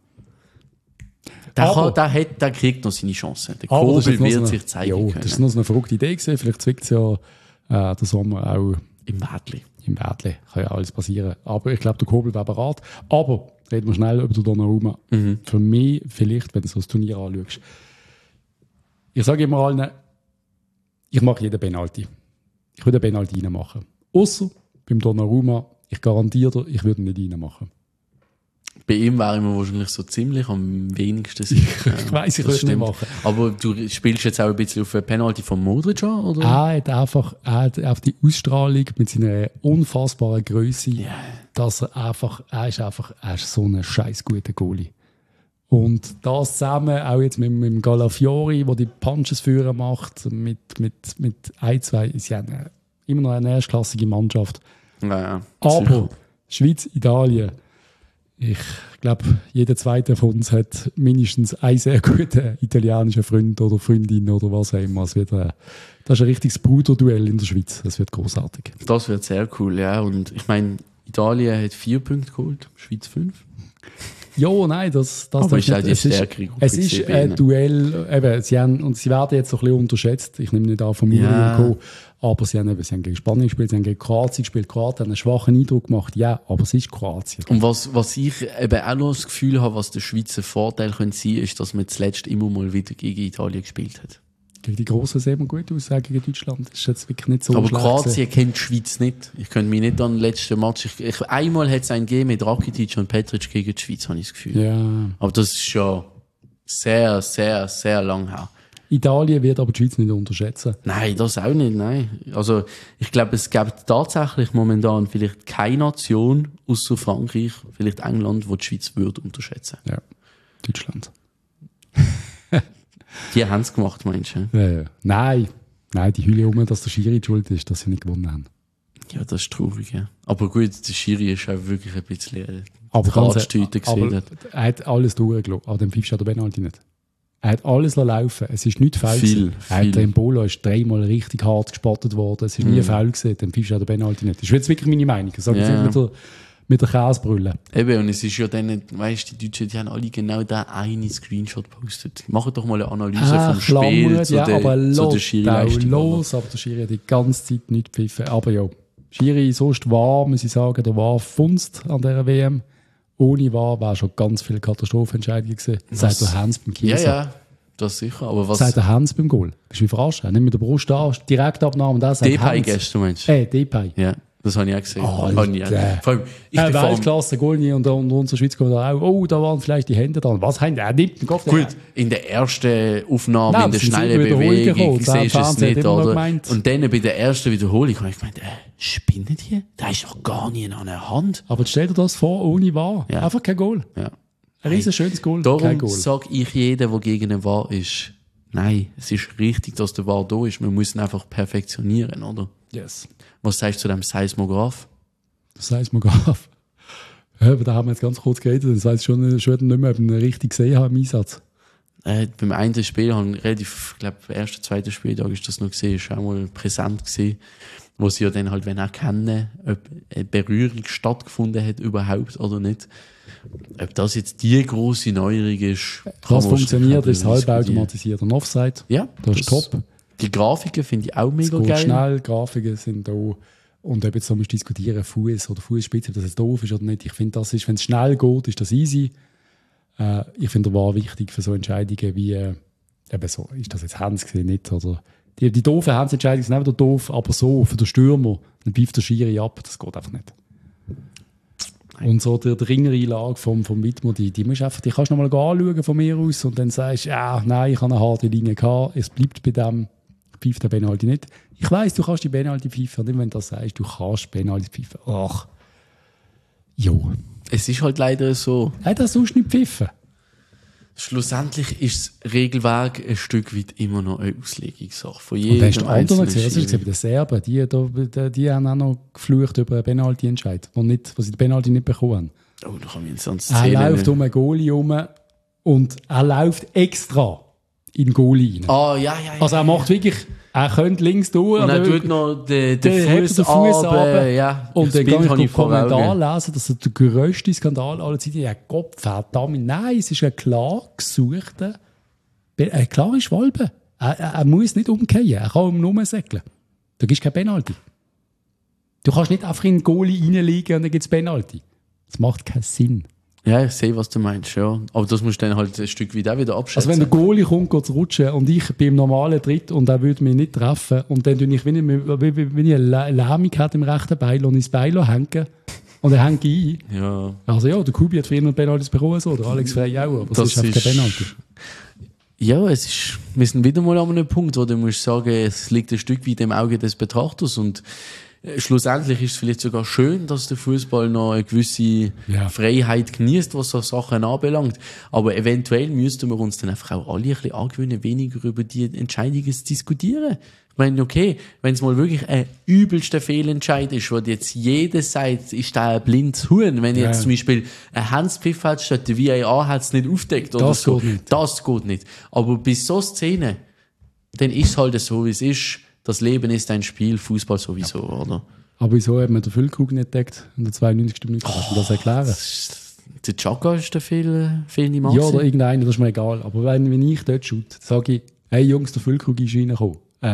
Der kriegt noch seine Chance. Der Kobel wird sich zeigen können.
Das ist noch so eine verrückte Idee gewesen. Vielleicht zwickt es ja der Sommer auch
im Wädli.
Im Wädli. Kann ja alles passieren. Aber ich glaube, der Kobel wäre bereit. Aber reden wir schnell über den Donnarumma. Für mich, vielleicht, wenn du so das Turnier anschaust, ich sage immer allen, ich mache jeden Penalty. Ich würde einen Penalty reinmachen. Ausser beim Donnarumma, ich garantiere dir, ich würde ihn nicht reinmachen.
Bei ihm wäre ich wahrscheinlich so ziemlich am wenigsten sicher.
Ich weiss, ich würde es nicht machen.
Aber du spielst jetzt auch ein bisschen auf eine Penalty von Modric an, oder?
Er hat einfach die Ausstrahlung mit seiner unfassbaren Größe, dass er ist so ein scheiß guter Goalie. Und das zusammen, auch jetzt mit Galafiori, der die Punches führen macht, mit ein, zwei, sie haben immer noch eine erstklassige Mannschaft.
Ja,
aber
sicher.
Schweiz, Italien, ich glaube, jeder Zweite von uns hat mindestens einen sehr guten italienischen Freund oder Freundin oder was auch immer. Das ist ein richtiges Bruderduell in der Schweiz. Das wird großartig.
Das wird sehr cool, ja. Und ich meine, Italien hat 4 Punkte geholt, Schweiz 5.
Ja, nein, das
aber ist auch die stärkere Gruppe.
Es ist ein Duell, eben, sie werden jetzt so ein bisschen unterschätzt. Ich nehme nicht an von Muri und Co. Aber sie haben gegen Spanien gespielt, sie haben gegen Kroatien gespielt. Kroatien haben einen schwachen Eindruck gemacht, ja, aber es ist Kroatien.
Und was ich eben auch noch das Gefühl habe, was der Schweizer Vorteil sein könnte, ist, dass man zuletzt immer mal wieder gegen Italien gespielt hat.
Gegen die Grossen sehen wir gut aus, gegen Deutschland. Das ist jetzt wirklich nicht so
aber
schlecht.
Aber Kroatien kennt die Schweiz nicht. Ich könnte mich nicht an den letzten Match... einmal hat es einen gegeben mit Rakitic und Petric gegen die Schweiz, habe ich das Gefühl.
Ja.
Aber das ist schon sehr, sehr, sehr lang her.
Italien wird aber die Schweiz nicht unterschätzen.
Nein, das auch nicht, nein. Also, ich glaube, es gibt tatsächlich momentan vielleicht keine Nation, außer Frankreich, vielleicht England, die die Schweiz würde unterschätzen.
Ja, Deutschland.
Die haben es gemacht, meinst du?
Ja. Nein, die heulen um, dass der Schiri die schuld ist, dass sie nicht gewonnen haben.
Ja, das ist traurig, ja. Aber gut, der Schiri ist auch wirklich ein bisschen
Ratstüte gesehen. Er hat alles durchgelassen, aber dann pfeifst du den Penalty nicht. Er hat alles laufen. Es ist nicht faul gewesen. Der Embolo ist 3-mal richtig hart gespottet worden. Es ist nie faul gewesen. Dann pfeifst du den Penalty nicht. Das ist jetzt wirklich meine Meinung. Ich sage jetzt mit der Käsebrille.
Eben, und es ist ja dann, weißt du, die Deutschen, die haben alle genau den einen Screenshot gepostet. Machen doch mal eine Analyse vom Spiel zu der Schiri-Leistung.
Aber der Schiri hat die ganze Zeit nicht gepfiffen. Aber ja, Schiri sonst war, muss ich sagen, der war Funst an dieser WM. Ohne wäre schon ganz viele Katastrophenentscheidungen gewesen. Sagt der Hans beim Chiesa.
Ja, das sicher. Aber was?
Sagt der Hans beim Goal. Bist du wie verarscht? Nicht mit der Brust da, Direktabnahme und das sagt
Depay gehst du, meinst
du? Depay.
Ja. Das habe ich auch gesehen.
Vor allem, Weltklasse, Goal und unserer Schweiz kommt auch, da waren vielleicht die Hände dran. Was haben die? Er nimmt den Kopf.
Gut, in der ersten Aufnahme, in der schnellen Bewegung, siehst du es nicht, oder? Und dann bei der ersten Wiederholung habe ich gemeint, spinnen die? Da ist doch gar nie an der Hand.
Aber stell dir das vor, ohne VAR. Ja. Einfach kein Goal.
Ja.
Ein riesen schönes Goal.
Darum sage ich jedem, der gegen den VAR ist, nein, es ist richtig, dass der VAR da ist. Wir müssen einfach perfektionieren, oder?
Yes.
Was sagst du zu dem Seismograph?
Der Seismograph? Ja, aber da haben wir jetzt ganz kurz geredet. Das weiß ich schon nicht mehr, ob ich ihn richtig gesehen habe im Einsatz.
Beim einen Spiel habe ich relativ, ich glaube, ersten, zweiten Spieltag ist das noch gesehen, ist auch mal präsent gesehen, wo sie ja dann halt, wenn auch kennen, ob eine Berührung stattgefunden hat überhaupt oder nicht. Ob das jetzt die grosse Neuerung ist,
was funktioniert, ist halb automatisiert. Und Offside,
ja,
das ist top.
Die Grafiken finde ich auch mega geil.
Schnell, Grafiken sind da. Und ob jetzt so diskutieren, Fuß oder Fußspitze, ob das jetzt doof ist oder nicht. Ich finde, das ist, wenn es schnell geht, ist das easy. Ich finde, das war wichtig für so Entscheidungen wie, eben so, ist das jetzt Hands gesehen, nicht? Oder die doofen Handsentscheidungen sind nicht doof, aber so, für den Stürmer, dann pfeift der Schiri ab, das geht einfach nicht. Und so der Ringereinlage vom Widmer, die musst einfach, die kannst du nochmal anschauen von mir aus und dann sagst du, ja, nein, ich habe eine harte Linie gehabt, es bleibt bei dem, pfeift der Penalty nicht. Ich weiss, du kannst die Penalty pfeifen, und wenn du das sagst, du kannst Penalty pfeifen. Ach, jo.
Es ist halt leider so.
Nein, das sonst nicht pfiffen.
Schlussendlich ist das Regelwerk ein Stück weit immer noch eine Auslegungssache. Von jedem
und hast du andere gesehen? Was hast du
Einzelnen
gesehen? Bei den Serben, die haben auch noch geflucht über einen Penalty-Entscheid, wo sie den Penalty nicht bekommen haben.
Oh, da kann ich jetzt sonst
Er läuft um einen Goalie herum und er läuft extra in den Goalie rein.
Ah, ja.
Also er macht wirklich, er könnte links durch.
Und er tut noch den Fuß
runter.
Ja,
und dann kann ich Kommentar
lesen.
lesen, dass der grösste Skandal aller Zeiten, ja Gott verdammt, nein, es ist ein klar gesuchter, klar ist Schwalbe. Er muss nicht umkehren, er kann nur segeln. Da gibt es kein Penalty. Du kannst nicht einfach in den Goalie reinlegen und dann gibt es Penalty. Das macht keinen Sinn.
Ja, ich sehe, was du meinst, ja. Aber das musst du dann halt ein Stück weit auch wieder abschätzen.
Also wenn der Goalie kommt, geht es rutschen und ich bin im normalen Tritt und er würde mich nicht treffen und dann tue ich, wenn ich eine Lähmung habe im rechten Bein und ins Bein hängen und er hängt ein.
Ja.
Also ja, der Kubi hat 400 Penalties bekommen, so, der Alex Frey auch, aber das ist einfach kein Penalty.
Ja, wir sind wieder mal an einem Punkt, wo du musst sagen, es liegt ein Stück weit im Auge des Betrachters und schlussendlich ist es vielleicht sogar schön, dass der Fußball noch eine gewisse Freiheit genießt, was so Sachen anbelangt. Aber eventuell müssten wir uns dann einfach auch alle ein bisschen angewöhnen, weniger über die Entscheidungen zu diskutieren. Ich meine, okay, wenn es mal wirklich ein übelster Fehlentscheid ist, wo jetzt jeder sagt, ist da ein blindes Huhn, wenn jetzt zum Beispiel ein Handspfiff hat, statt der VAR hat es nicht aufdeckt oder
das
so.
Geht nicht.
Das geht nicht. Aber bis so Szenen, dann ist es halt so, wie es ist. Das Leben ist ein Spiel, Fußball sowieso, oder?
Aber wieso hat man den Füllkrug nicht entdeckt in der 92. Minute? Kannst du das erklären?
Der Chaka ist der fehlende Mann.
Ja, oder irgendeiner, das ist mir egal. Aber wenn ich dort schaue, sage ich, hey Jungs, der Füllkrug ist reingekommen.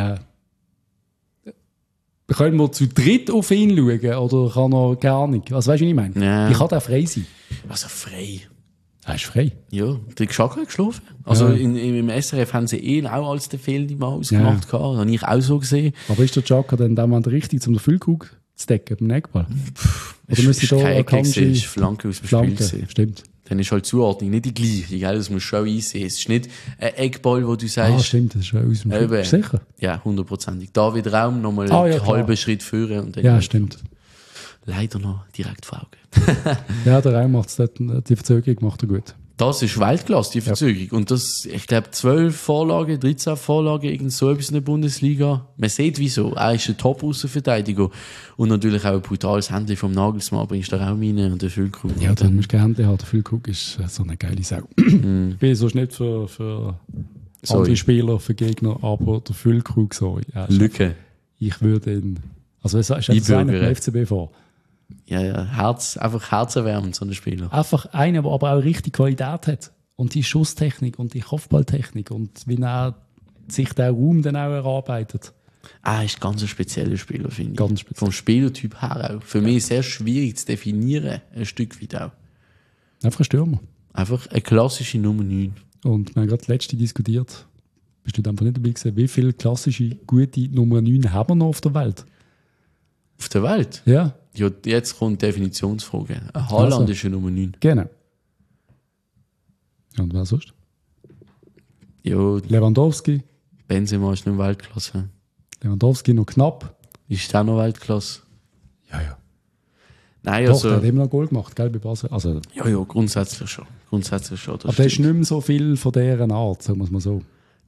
Können wir zu dritt auf ihn schauen oder kann er gar nicht? Also weißt du, was ich meine?
Ja.
Wie kann der frei sein?
Also frei.
Er ist frei.
Ja, der Chaka hat geschlafen. Also im SRF haben sie ihn auch als den fehlenden Mann ausgemacht. Das habe ich auch so gesehen.
Aber ist der Chaka dann der Mann richtig, um den Füllkrug zu decken beim Eckball? Oder müsste da
keine
Kanji...
ist Flanke aus dem Spiel gesehen.
Stimmt.
Dann ist halt Zuordnung nicht die gleiche, gell? Das musst du schon einsehen. Es ist nicht ein Eckball, wo du sagst...
stimmt, das ist schon aus dem Spiel. Sicher?
Ja, 100%. David Raum nochmal einen halben Schritt führen. Und dann
ja, stimmt.
Leider noch direkt vor Augen.
Ja, der Raum macht es dort, die Verzögerung macht er gut.
Das ist Weltklasse, die Verzögerung. Ja. Und das, ich glaube, 12 Vorlagen, 13 Vorlagen, irgend so etwas in der Bundesliga. Man sieht wieso. Er ist ein Top-Außenverteidiger. Und natürlich auch ein brutales Händchen vom Nagelsmann bringst du Raum rein und der Füllkrug.
Ja, dann musst du kein Händchen haben. Der Füllkrug ist so eine geile Sau. Ich bin sonst nicht für andere Spieler, für Gegner, aber der Füllkrug so. Ja,
Lücke.
Ich würde ihn... Also was ist das einer vom FCB vor?
Ja, einfach herzerwärmend, so ein Spieler.
Einfach einer, der aber auch richtig Qualität hat. Und die Schusstechnik und die Kopfballtechnik und wie er sich den Raum dann auch erarbeitet.
Ist ganz ein spezieller Spieler, finde ich.
Ganz speziell.
Vom Spielertyp her auch. Für mich sehr schwierig zu definieren, ein Stück weit auch.
Einfach ein Stürmer.
Einfach eine klassische Nummer 9.
Und wir haben gerade letzte diskutiert, bist du einfach nicht dabei gewesen, wie viele klassische, gute Nummer 9 haben wir noch auf der Welt?
Auf der Welt?
Ja.
Ja, jetzt kommt die Definitionsfrage. Haaland ist ja Nummer 9.
Genau. Ja, und wer sonst?
Ja,
Lewandowski.
Benzema ist nicht Weltklasse.
Lewandowski noch knapp.
Ist auch noch Weltklasse?
Ja.
Nein,
doch,
also...
der hat immer noch Goal gemacht, gell, bei Basel. Also,
ja, grundsätzlich schon.
Aber der ist nicht mehr so viel von dieser Art, sagen wir es mal so.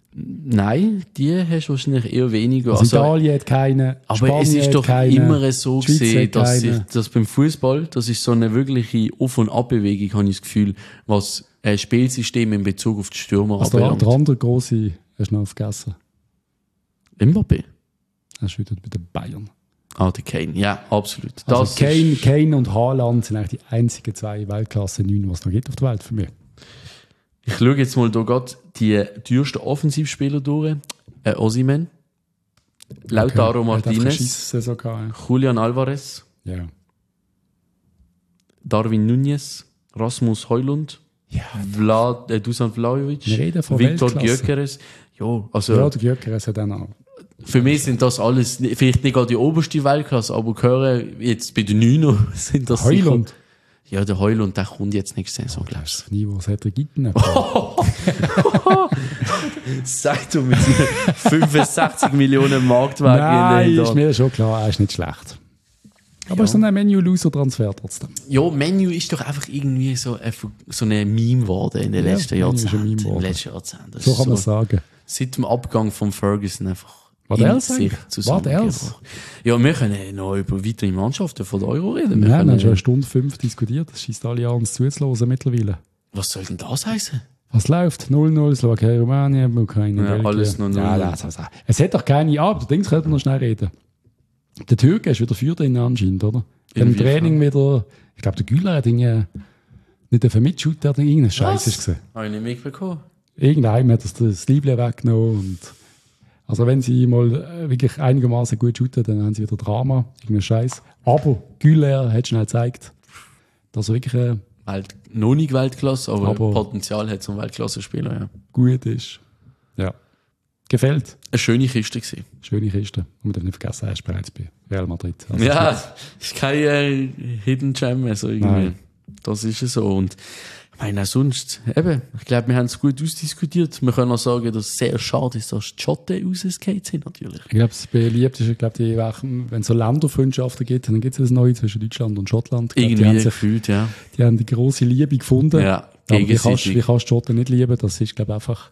Nein, die hast du wahrscheinlich eher weniger.
Also Italien hat keine,
aber
Spanien
es ist doch
keine,
immer so gesehen, dass
keine.
das beim Fußball, das ist so eine wirkliche Auf- und Abbewegung, habe ich das Gefühl, was ein Spielsystem in Bezug auf die Stürmer
anbelangt. Der andere große hast du noch vergessen.
Mbappé?
Er ist wieder bei den Bayern.
Ah, der Kane, ja, absolut.
Also Kane und Haaland sind eigentlich die einzigen 2 Weltklasse 9, die es noch gibt auf der Welt für mich.
Ich schaue jetzt mal da gerade die teuersten Offensivspieler durch. Osimhen, Lautaro Martinez, Julian Alvarez, Darwin Núñez, Rasmus Højlund, Dusan Vlahovic, Viktor Gyökeres. Ja, der
Gyökeres hat dann auch.
Für mich sind das alles, vielleicht nicht gerade die oberste Weltklasse, aber gehören jetzt bei den Neuner sind das
Højlund.
Ja, der Højlund, der kommt jetzt nächste Saison, glaubst du?
Das Niveau, was hat er gegeben?
Sag du mit 65 Millionen Marktwert.
Nein, ist mir schon klar, er ist nicht schlecht. Aber es ist so ein Menu-Loser-Transfer trotzdem.
Ja, Menu ist doch einfach irgendwie so eine Meme geworden in den letzten Jahrzehnten.
So kann man sagen.
Seit dem Abgang von Ferguson einfach.
Was else?
Ja, wir können noch über weitere Mannschaften von der Euro reden.
Wir haben schon 1:05 diskutiert. Das schießt alle an, uns zuzuhören mittlerweile.
Was soll denn das heißen?
Was läuft? 0-0, Slowakei, Rumänien, Ukraine,
Belgien. Alles noch 0-0.
Ja, es hat doch keine aber Dings könnte man noch schnell reden. Der Türke ist wieder für drin anscheinend, oder? Im Training wieder, ich glaube, der Güler hat nicht dafür mitshooten, der hat irgendeinen Scheiß gesehen.
Habe ich nicht mitbekommen.
Irgendeinem hat das Liebling weggenommen und also wenn sie mal wirklich einigermaßen gut shooten, dann haben sie wieder Drama, irgendeinen Scheiß. Aber Güler hat schnell gezeigt, dass er wirklich
noch nicht Weltklasse, aber Potenzial hat zum Weltklasse-Spieler, ja.
Gut ist. Ja. Gefällt.
Eine schöne Kiste gewesen.
Schöne Kiste. Und wir dürfen nicht vergessen, er ist bereits bei Real Madrid. Also
ja, ist kein Hidden Gem mehr, so irgendwie. Nein. Das ist es so. Und ich meine, auch sonst, eben, ich glaube, wir haben es gut ausdiskutiert. Wir können auch sagen, dass es sehr schade ist, dass die Schotten rausgeskatet sind, natürlich.
Ich glaube, das beliebt ist, wenn es so Länderfreundschaften gibt, dann gibt es ein Neues zwischen Deutschland und Schottland.
Irgendwie gefühlt, ja.
Die haben die grosse Liebe gefunden.
Ja,
aber wie kannst du die Schotten nicht lieben? Das ist, glaube ich, einfach...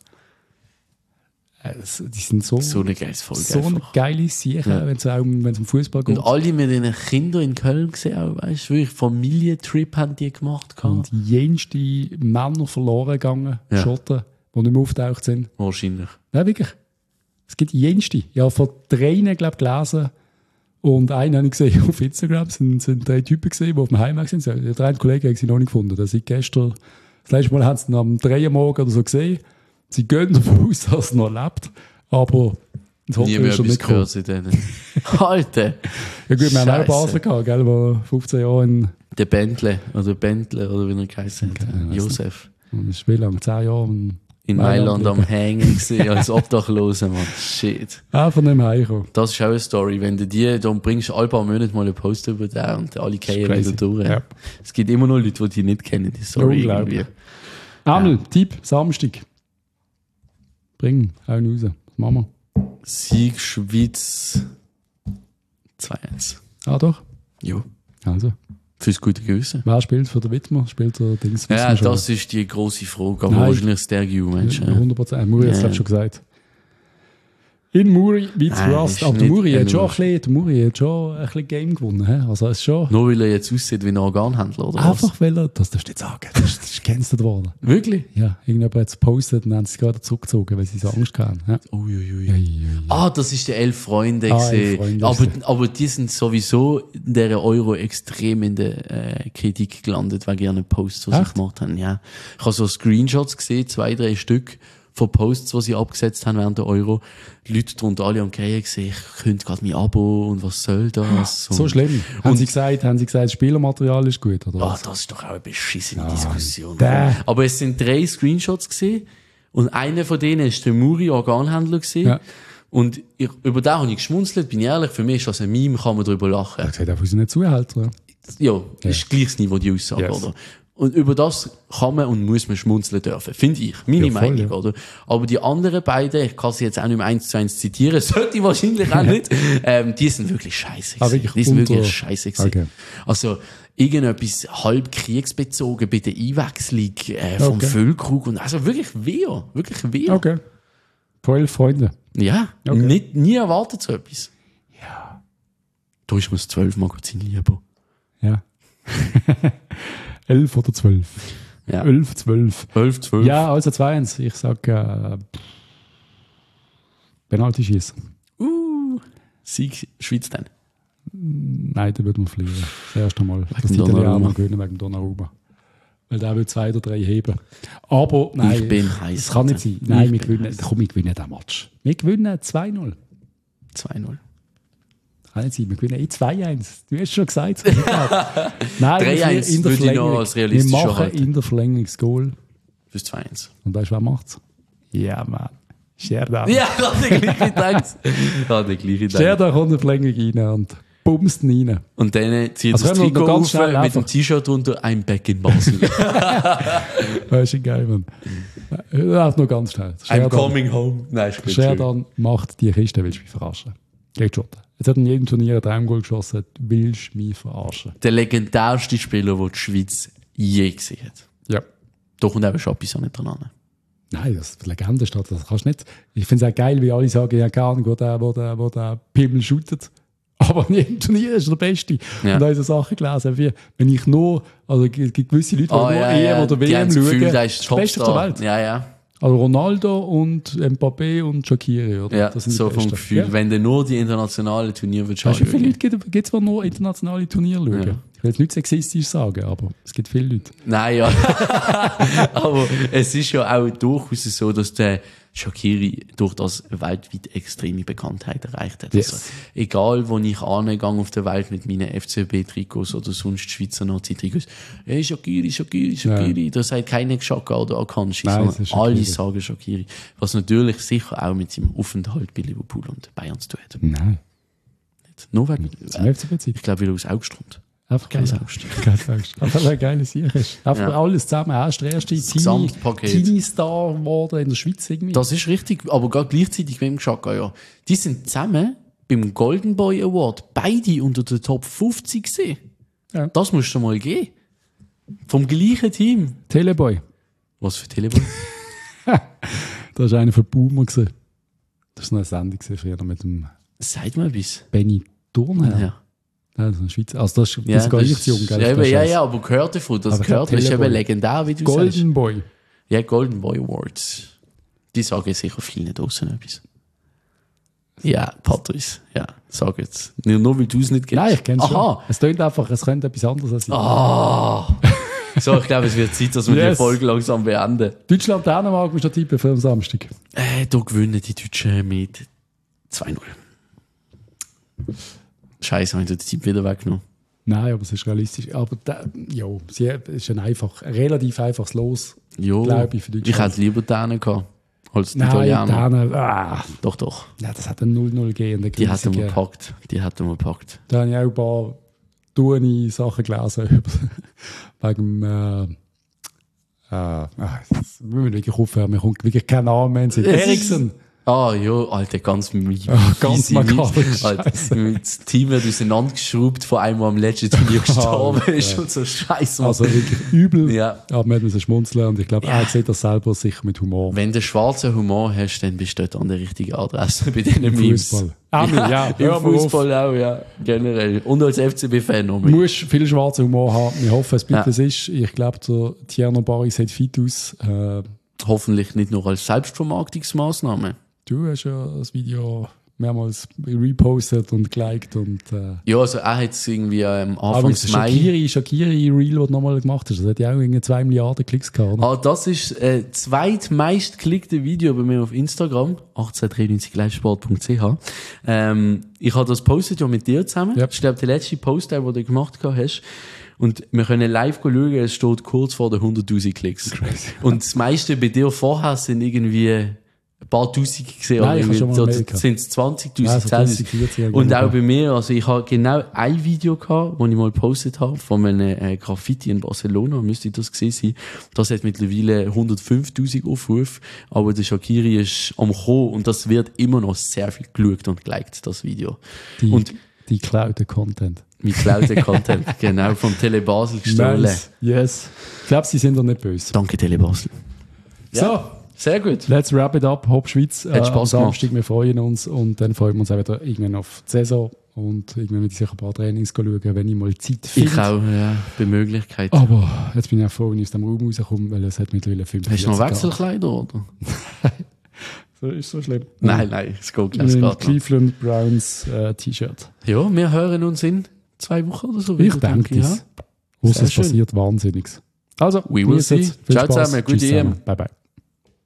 Die sind so
eine geiles Folge.
So eine geile Sache, wenn es um Fußball geht.
Und alle mit den Kindern in Köln gesehen, auch, weißt du, wirklich Familientrip haben die gemacht.
Und die jenste Männer verloren gegangen, Schotten, die nicht mehr auftaucht sind.
Wahrscheinlich.
Ja, wirklich. Es gibt die jenste. Ja, von 3, glaube ich, gelesen. Und einen habe ich gesehen auf Instagram, sind 3 Typen gesehen, die auf dem Heimweg sind. Die 3 Kollegen haben sie noch nicht gefunden. Das letzte Mal haben sie ihn am 3 Uhr morgen oder so gesehen. Sie gehen davon aus, dass er noch lebt, aber das
Hotel ist schon nicht gekommen. Alter!
Ja gut, wir haben auch Basel gehabt, gell, wo 15 Jahre in...
Der Bentle, oder wie er geheißen hat. Josef.
Und ich spiele lang 10 Jahre
in Mailand am Hängen gesehen, als Obdachloser, Mann. Shit.
Von dem heimgekommen.
Das ist auch eine Story. Wenn du dann bringst alle paar Monate mal einen Post über den und alle gehen wieder durch. Ja. Es gibt immer noch Leute, die dich nicht kennen, die Story irgendwie.
Amel, Tipp, Samstag. Bring, hauen raus. Was machen wir?
Sieg Schweiz 2-1.
Ah, doch?
Ja.
Also.
Fürs gute Gewissen.
Wer spielt für den Wittmer? Spielt der Dings?
Ja, das ist die grosse Frage. Aber wahrscheinlich ist der Mensch.
100%. Muri hat es schon gesagt. In Muri wie zu Rust. Aber der Muri hat schon ein bisschen Game gewonnen. He? Also ist schon...
Nur weil er jetzt aussieht wie ein Organhändler, oder
einfach was? Weil er... Das darfst du nicht sagen. Das ist gecancelt worden.
Wirklich?
Ja. Irgendjemand hat es gepostet und haben sie gerade zurückgezogen, weil sie so Angst hatten. Ja.
Ah, das ist der 11 Freunde. Aber die sind sowieso in der Euro extrem in der Kritik gelandet, weil gerne Posts, die sie gemacht haben. Ja. Ich habe so Screenshots gesehen, 2, 3 Stück von Posts, die sie abgesetzt haben während der Euro. Die Leute drunter alle am Gehen gesehen, ich könnte gerade mein Abo und was soll das?
So schlimm. Haben sie gesagt, das Spielermaterial ist gut, oder was?
Das ist doch auch eine beschissene Diskussion. Aber es sind 3 Screenshots gesehen und einer von denen ist der Muri Organhändler gesehen. Ja. Und über den habe ich geschmunzelt, bin ich ehrlich, für mich ist das ein Meme, kann man darüber lachen.
Er sagt einfach, sie nicht zuhalten.
Ja, ist gleiches Niveau, die Aussage, oder? Und über das kann man und muss man schmunzeln dürfen. Finde ich. Meine Meinung, oder? Aber die anderen beiden, ich kann sie jetzt auch nicht mehr 1:1 zitieren, sollte ich wahrscheinlich auch nicht, die sind wirklich scheiße gewesen. Die sind wirklich scheiße gewesen. Okay. Also, irgendetwas halb kriegsbezogen bei der Einwechslung, vom Füllkrug und, also wirklich wehr.
Okay. Von 11 Freunden?
Ja, okay. Nie erwartet so etwas.
Ja.
Da ist mir das 12-Magazin lieber.
Ja. 11 oder 12?
Ja.
11, 12.
11, 12.
Ja, also 2-1. Ich sage Penalty schießen.
Sieg Schweiz dann?
Nein, da würden wir verlieren. Das erste Mal. Dass die Italiener gewinnen wegen Donnarumma. Weil der will 2 oder 3 heben. Aber nein,
ich bin heiß.
Das kann nicht sein. Nein, wir gewinnen den Match. Wir gewinnen 2-0.
2-0.
Kann nicht sein. Wir gewinnen 2-1. Du hast schon gesagt. Nein,
3-1 würde ich noch als realistisch
wir machen in der Verlängerung das Goal.
Fürs 2-1.
Und weißt du, wer macht's? Ja, Mann. Scherdan.
Ja, ich habe den gleichen gedacht.
Scherdan kommt in die Verlängerung rein und bumst ihn rein.
Und dann zieht das Trikot auf mit dem T-Shirt drunter, I'm back in Basel.
Das ist geil, Mann. Läuft noch ganz schnell.
I'm coming home. Nein,
Scherdan macht die Kiste, willst du mich verarschen? Geht schon. Jetzt hat er in jedem Turnier ein Traumgoal geschossen. Willst du mich verarschen?
Der legendärste Spieler, den die Schweiz je gesehen hat.
Ja.
Da kommt eben schon etwas nicht dran an.
Nein, das ist Legende steht. Das kannst du nicht. Ich finde es auch geil, wie alle sagen, ja, keine Ahnung, wo der Pimmel shootet. Aber in jedem Turnier ist er der Beste. Ja. Und da habe ich so Sachen gelesen, wie, wenn ich nur, also es gibt gewisse Leute, die nur EM oder WM schauen,
das ist das Beste der Welt. Ja, ja.
Also Ronaldo und Mbappé und Shaqiri, oder?
Ja, das sind so vom Gefühl. Ja. Wenn du nur die internationalen Turniere willst,
weißt du, wie viele Leute gibt es, die nur internationale Turniere schauen? Ja. Ich will jetzt nicht sexistisch sagen, aber es gibt viele Leute.
Nein, ja. Aber es ist ja auch durchaus so, dass der Shaqiri durch das weltweit extreme Bekanntheit erreicht hat.
Yes.
Also, egal, wo ich angehe auf der Welt mit meinen FCB-Trikots oder sonst Schweizer Nazi-Trikots, hey, Shaqiri. Ja. Da sagt keiner Xhaka oder Akanji, sondern alle sagen Shaqiri. Was natürlich sicher auch mit seinem Aufenthalt bei Liverpool und Bayern zu tun hat.
Nein.
Nicht. Nur wegen ich glaube, weil er aus August kommt.
Einfach geil. Einfach ein geiles Sieg ist. Einfach alles zusammen. Er ist der erste Teenie-Star geworden in der Schweiz irgendwie.
Das ist richtig, aber gerade gleichzeitig mit dem Xhaka, ja. Die sind zusammen beim Golden Boy Award beide unter der Top 50 gesehen. Ja. Das musst du mal geben. Vom gleichen Team.
Teleboy.
Was für Teleboy?
Das war einer von Boomer. Das war so eine Sendung früher mit dem...
Sag mal etwas.
Benny Thurnherr.
Ja.
Ja, das ist ein Schweizer. Also das ist gar nicht jung,
gell? Ja, aber gehört davon. Das gehört, das ist eben legendär, wie du
Golden
sagst.
Boy.
Ja, Golden Boy Awards. Die sagen sicher vielen draussen etwas. Ja, Patrice. Ja, sag jetzt. Nur weil du es nicht kennst.
Nein, ich kenne es schon. Es klingt einfach, es könnte etwas anderes sein.
So, ich glaube, es wird Zeit, dass wir die Folge langsam beenden.
Deutschland, Dänemark, musst du tippen für am Samstag?
Da gewinnen die Deutschen mit 2-0. Scheiße, habe ich den Tipp wieder weggenommen.
Nein, aber es ist realistisch. Aber es ist ein relativ einfaches Los, glaube ich, für Deutschland.
Ich hätte lieber Dänen gehabt als die Italiener.
Dänen,
Doch.
Ja, das hat ein 0-0 gegeben.
Die hätten wir gepackt.
Da habe ich auch ein paar dumme Sachen gelesen. Wegen jetzt müssen wir wirklich aufhören. Mir kommt wirklich kein Name mehr. Eriksen.
Alter, ganz
makabrisch.
Das Team wird auseinandergeschraubt, von einem, der am letzten Turnier gestorben ist und so Scheiße.
Also wirklich übel.
Ja.
Aber man muss schmunzeln und ich glaube, er sieht das selber sicher mit Humor.
Wenn du schwarzen Humor hast, dann bist du dort an der richtigen Adresse bei diesen Memes.
Fußball.
Im Fußball auch, ja. Generell. Und als FCB-Fan noch
mehr. Du musst viel schwarzen Humor haben. Wir hoffen, es bleibt es ist. Ich glaube, der Thierno Barry sieht fit aus.
Hoffentlich nicht nur als Selbstvermarktungsmaßnahme.
Du hast ja das Video mehrmals repostet und geliked. Und,
ja, also er hat es irgendwie Anfang Mai...
Shaqiri-Reel, das du nochmal gemacht hast, das hat ja auch irgendwie 2 Milliarden Klicks gehabt. Oder?
Das ist das zweitmeist geklickte Video bei mir auf Instagram, 1893livesport.ch. Ich habe das postet ja mit dir zusammen. Yep. Ich glaube, der letzte Post, den du gemacht hast. Und wir können live schauen, es steht kurz vor den 100'000 Klicks. Crazy. Und das meiste bei dir vorher sind irgendwie... ein paar Tausend gesehen, sind es 20'000, und auch bei mir, also ich habe genau ein Video gehabt, das ich mal gepostet habe, von einem Graffiti in Barcelona, müsste das gesehen sein. Das hat mittlerweile 105'000 Aufrufe, aber der Shaqiri ist am Kommen und das wird immer noch sehr viel geschaut und geliked, das Video.
Die geklauten Content.
Mit geklauten Content, genau, vom Tele Basel gestohlen.
Nice. Yes. Ich glaube, sie sind doch nicht böse.
Danke, Tele Basel.
So.
Sehr gut.
Let's wrap it up. Hopp Schweiz.
Hat Spaß
am Samstag, wir freuen uns und dann freuen wir uns auch wieder irgendwann auf die Saison und irgendwann mit sicher ein paar Trainings schauen, wenn ich mal Zeit finde.
Ich auch, ja, bei Möglichkeit.
Aber jetzt bin ich auch froh, wenn ich aus dem Raum rauskomme, weil es hat mittlerweile 5
Hast du noch Wechselkleider, oder?
So ist so schlimm.
Nein, es geht gleich gerade.
Cleveland Browns T-Shirt.
Ja, wir hören uns in 2 Wochen oder so.
Ich denke es. Was passiert Wahnsinniges. Also,
we will see. Ciao zusammen, gute EM.
Bye bye.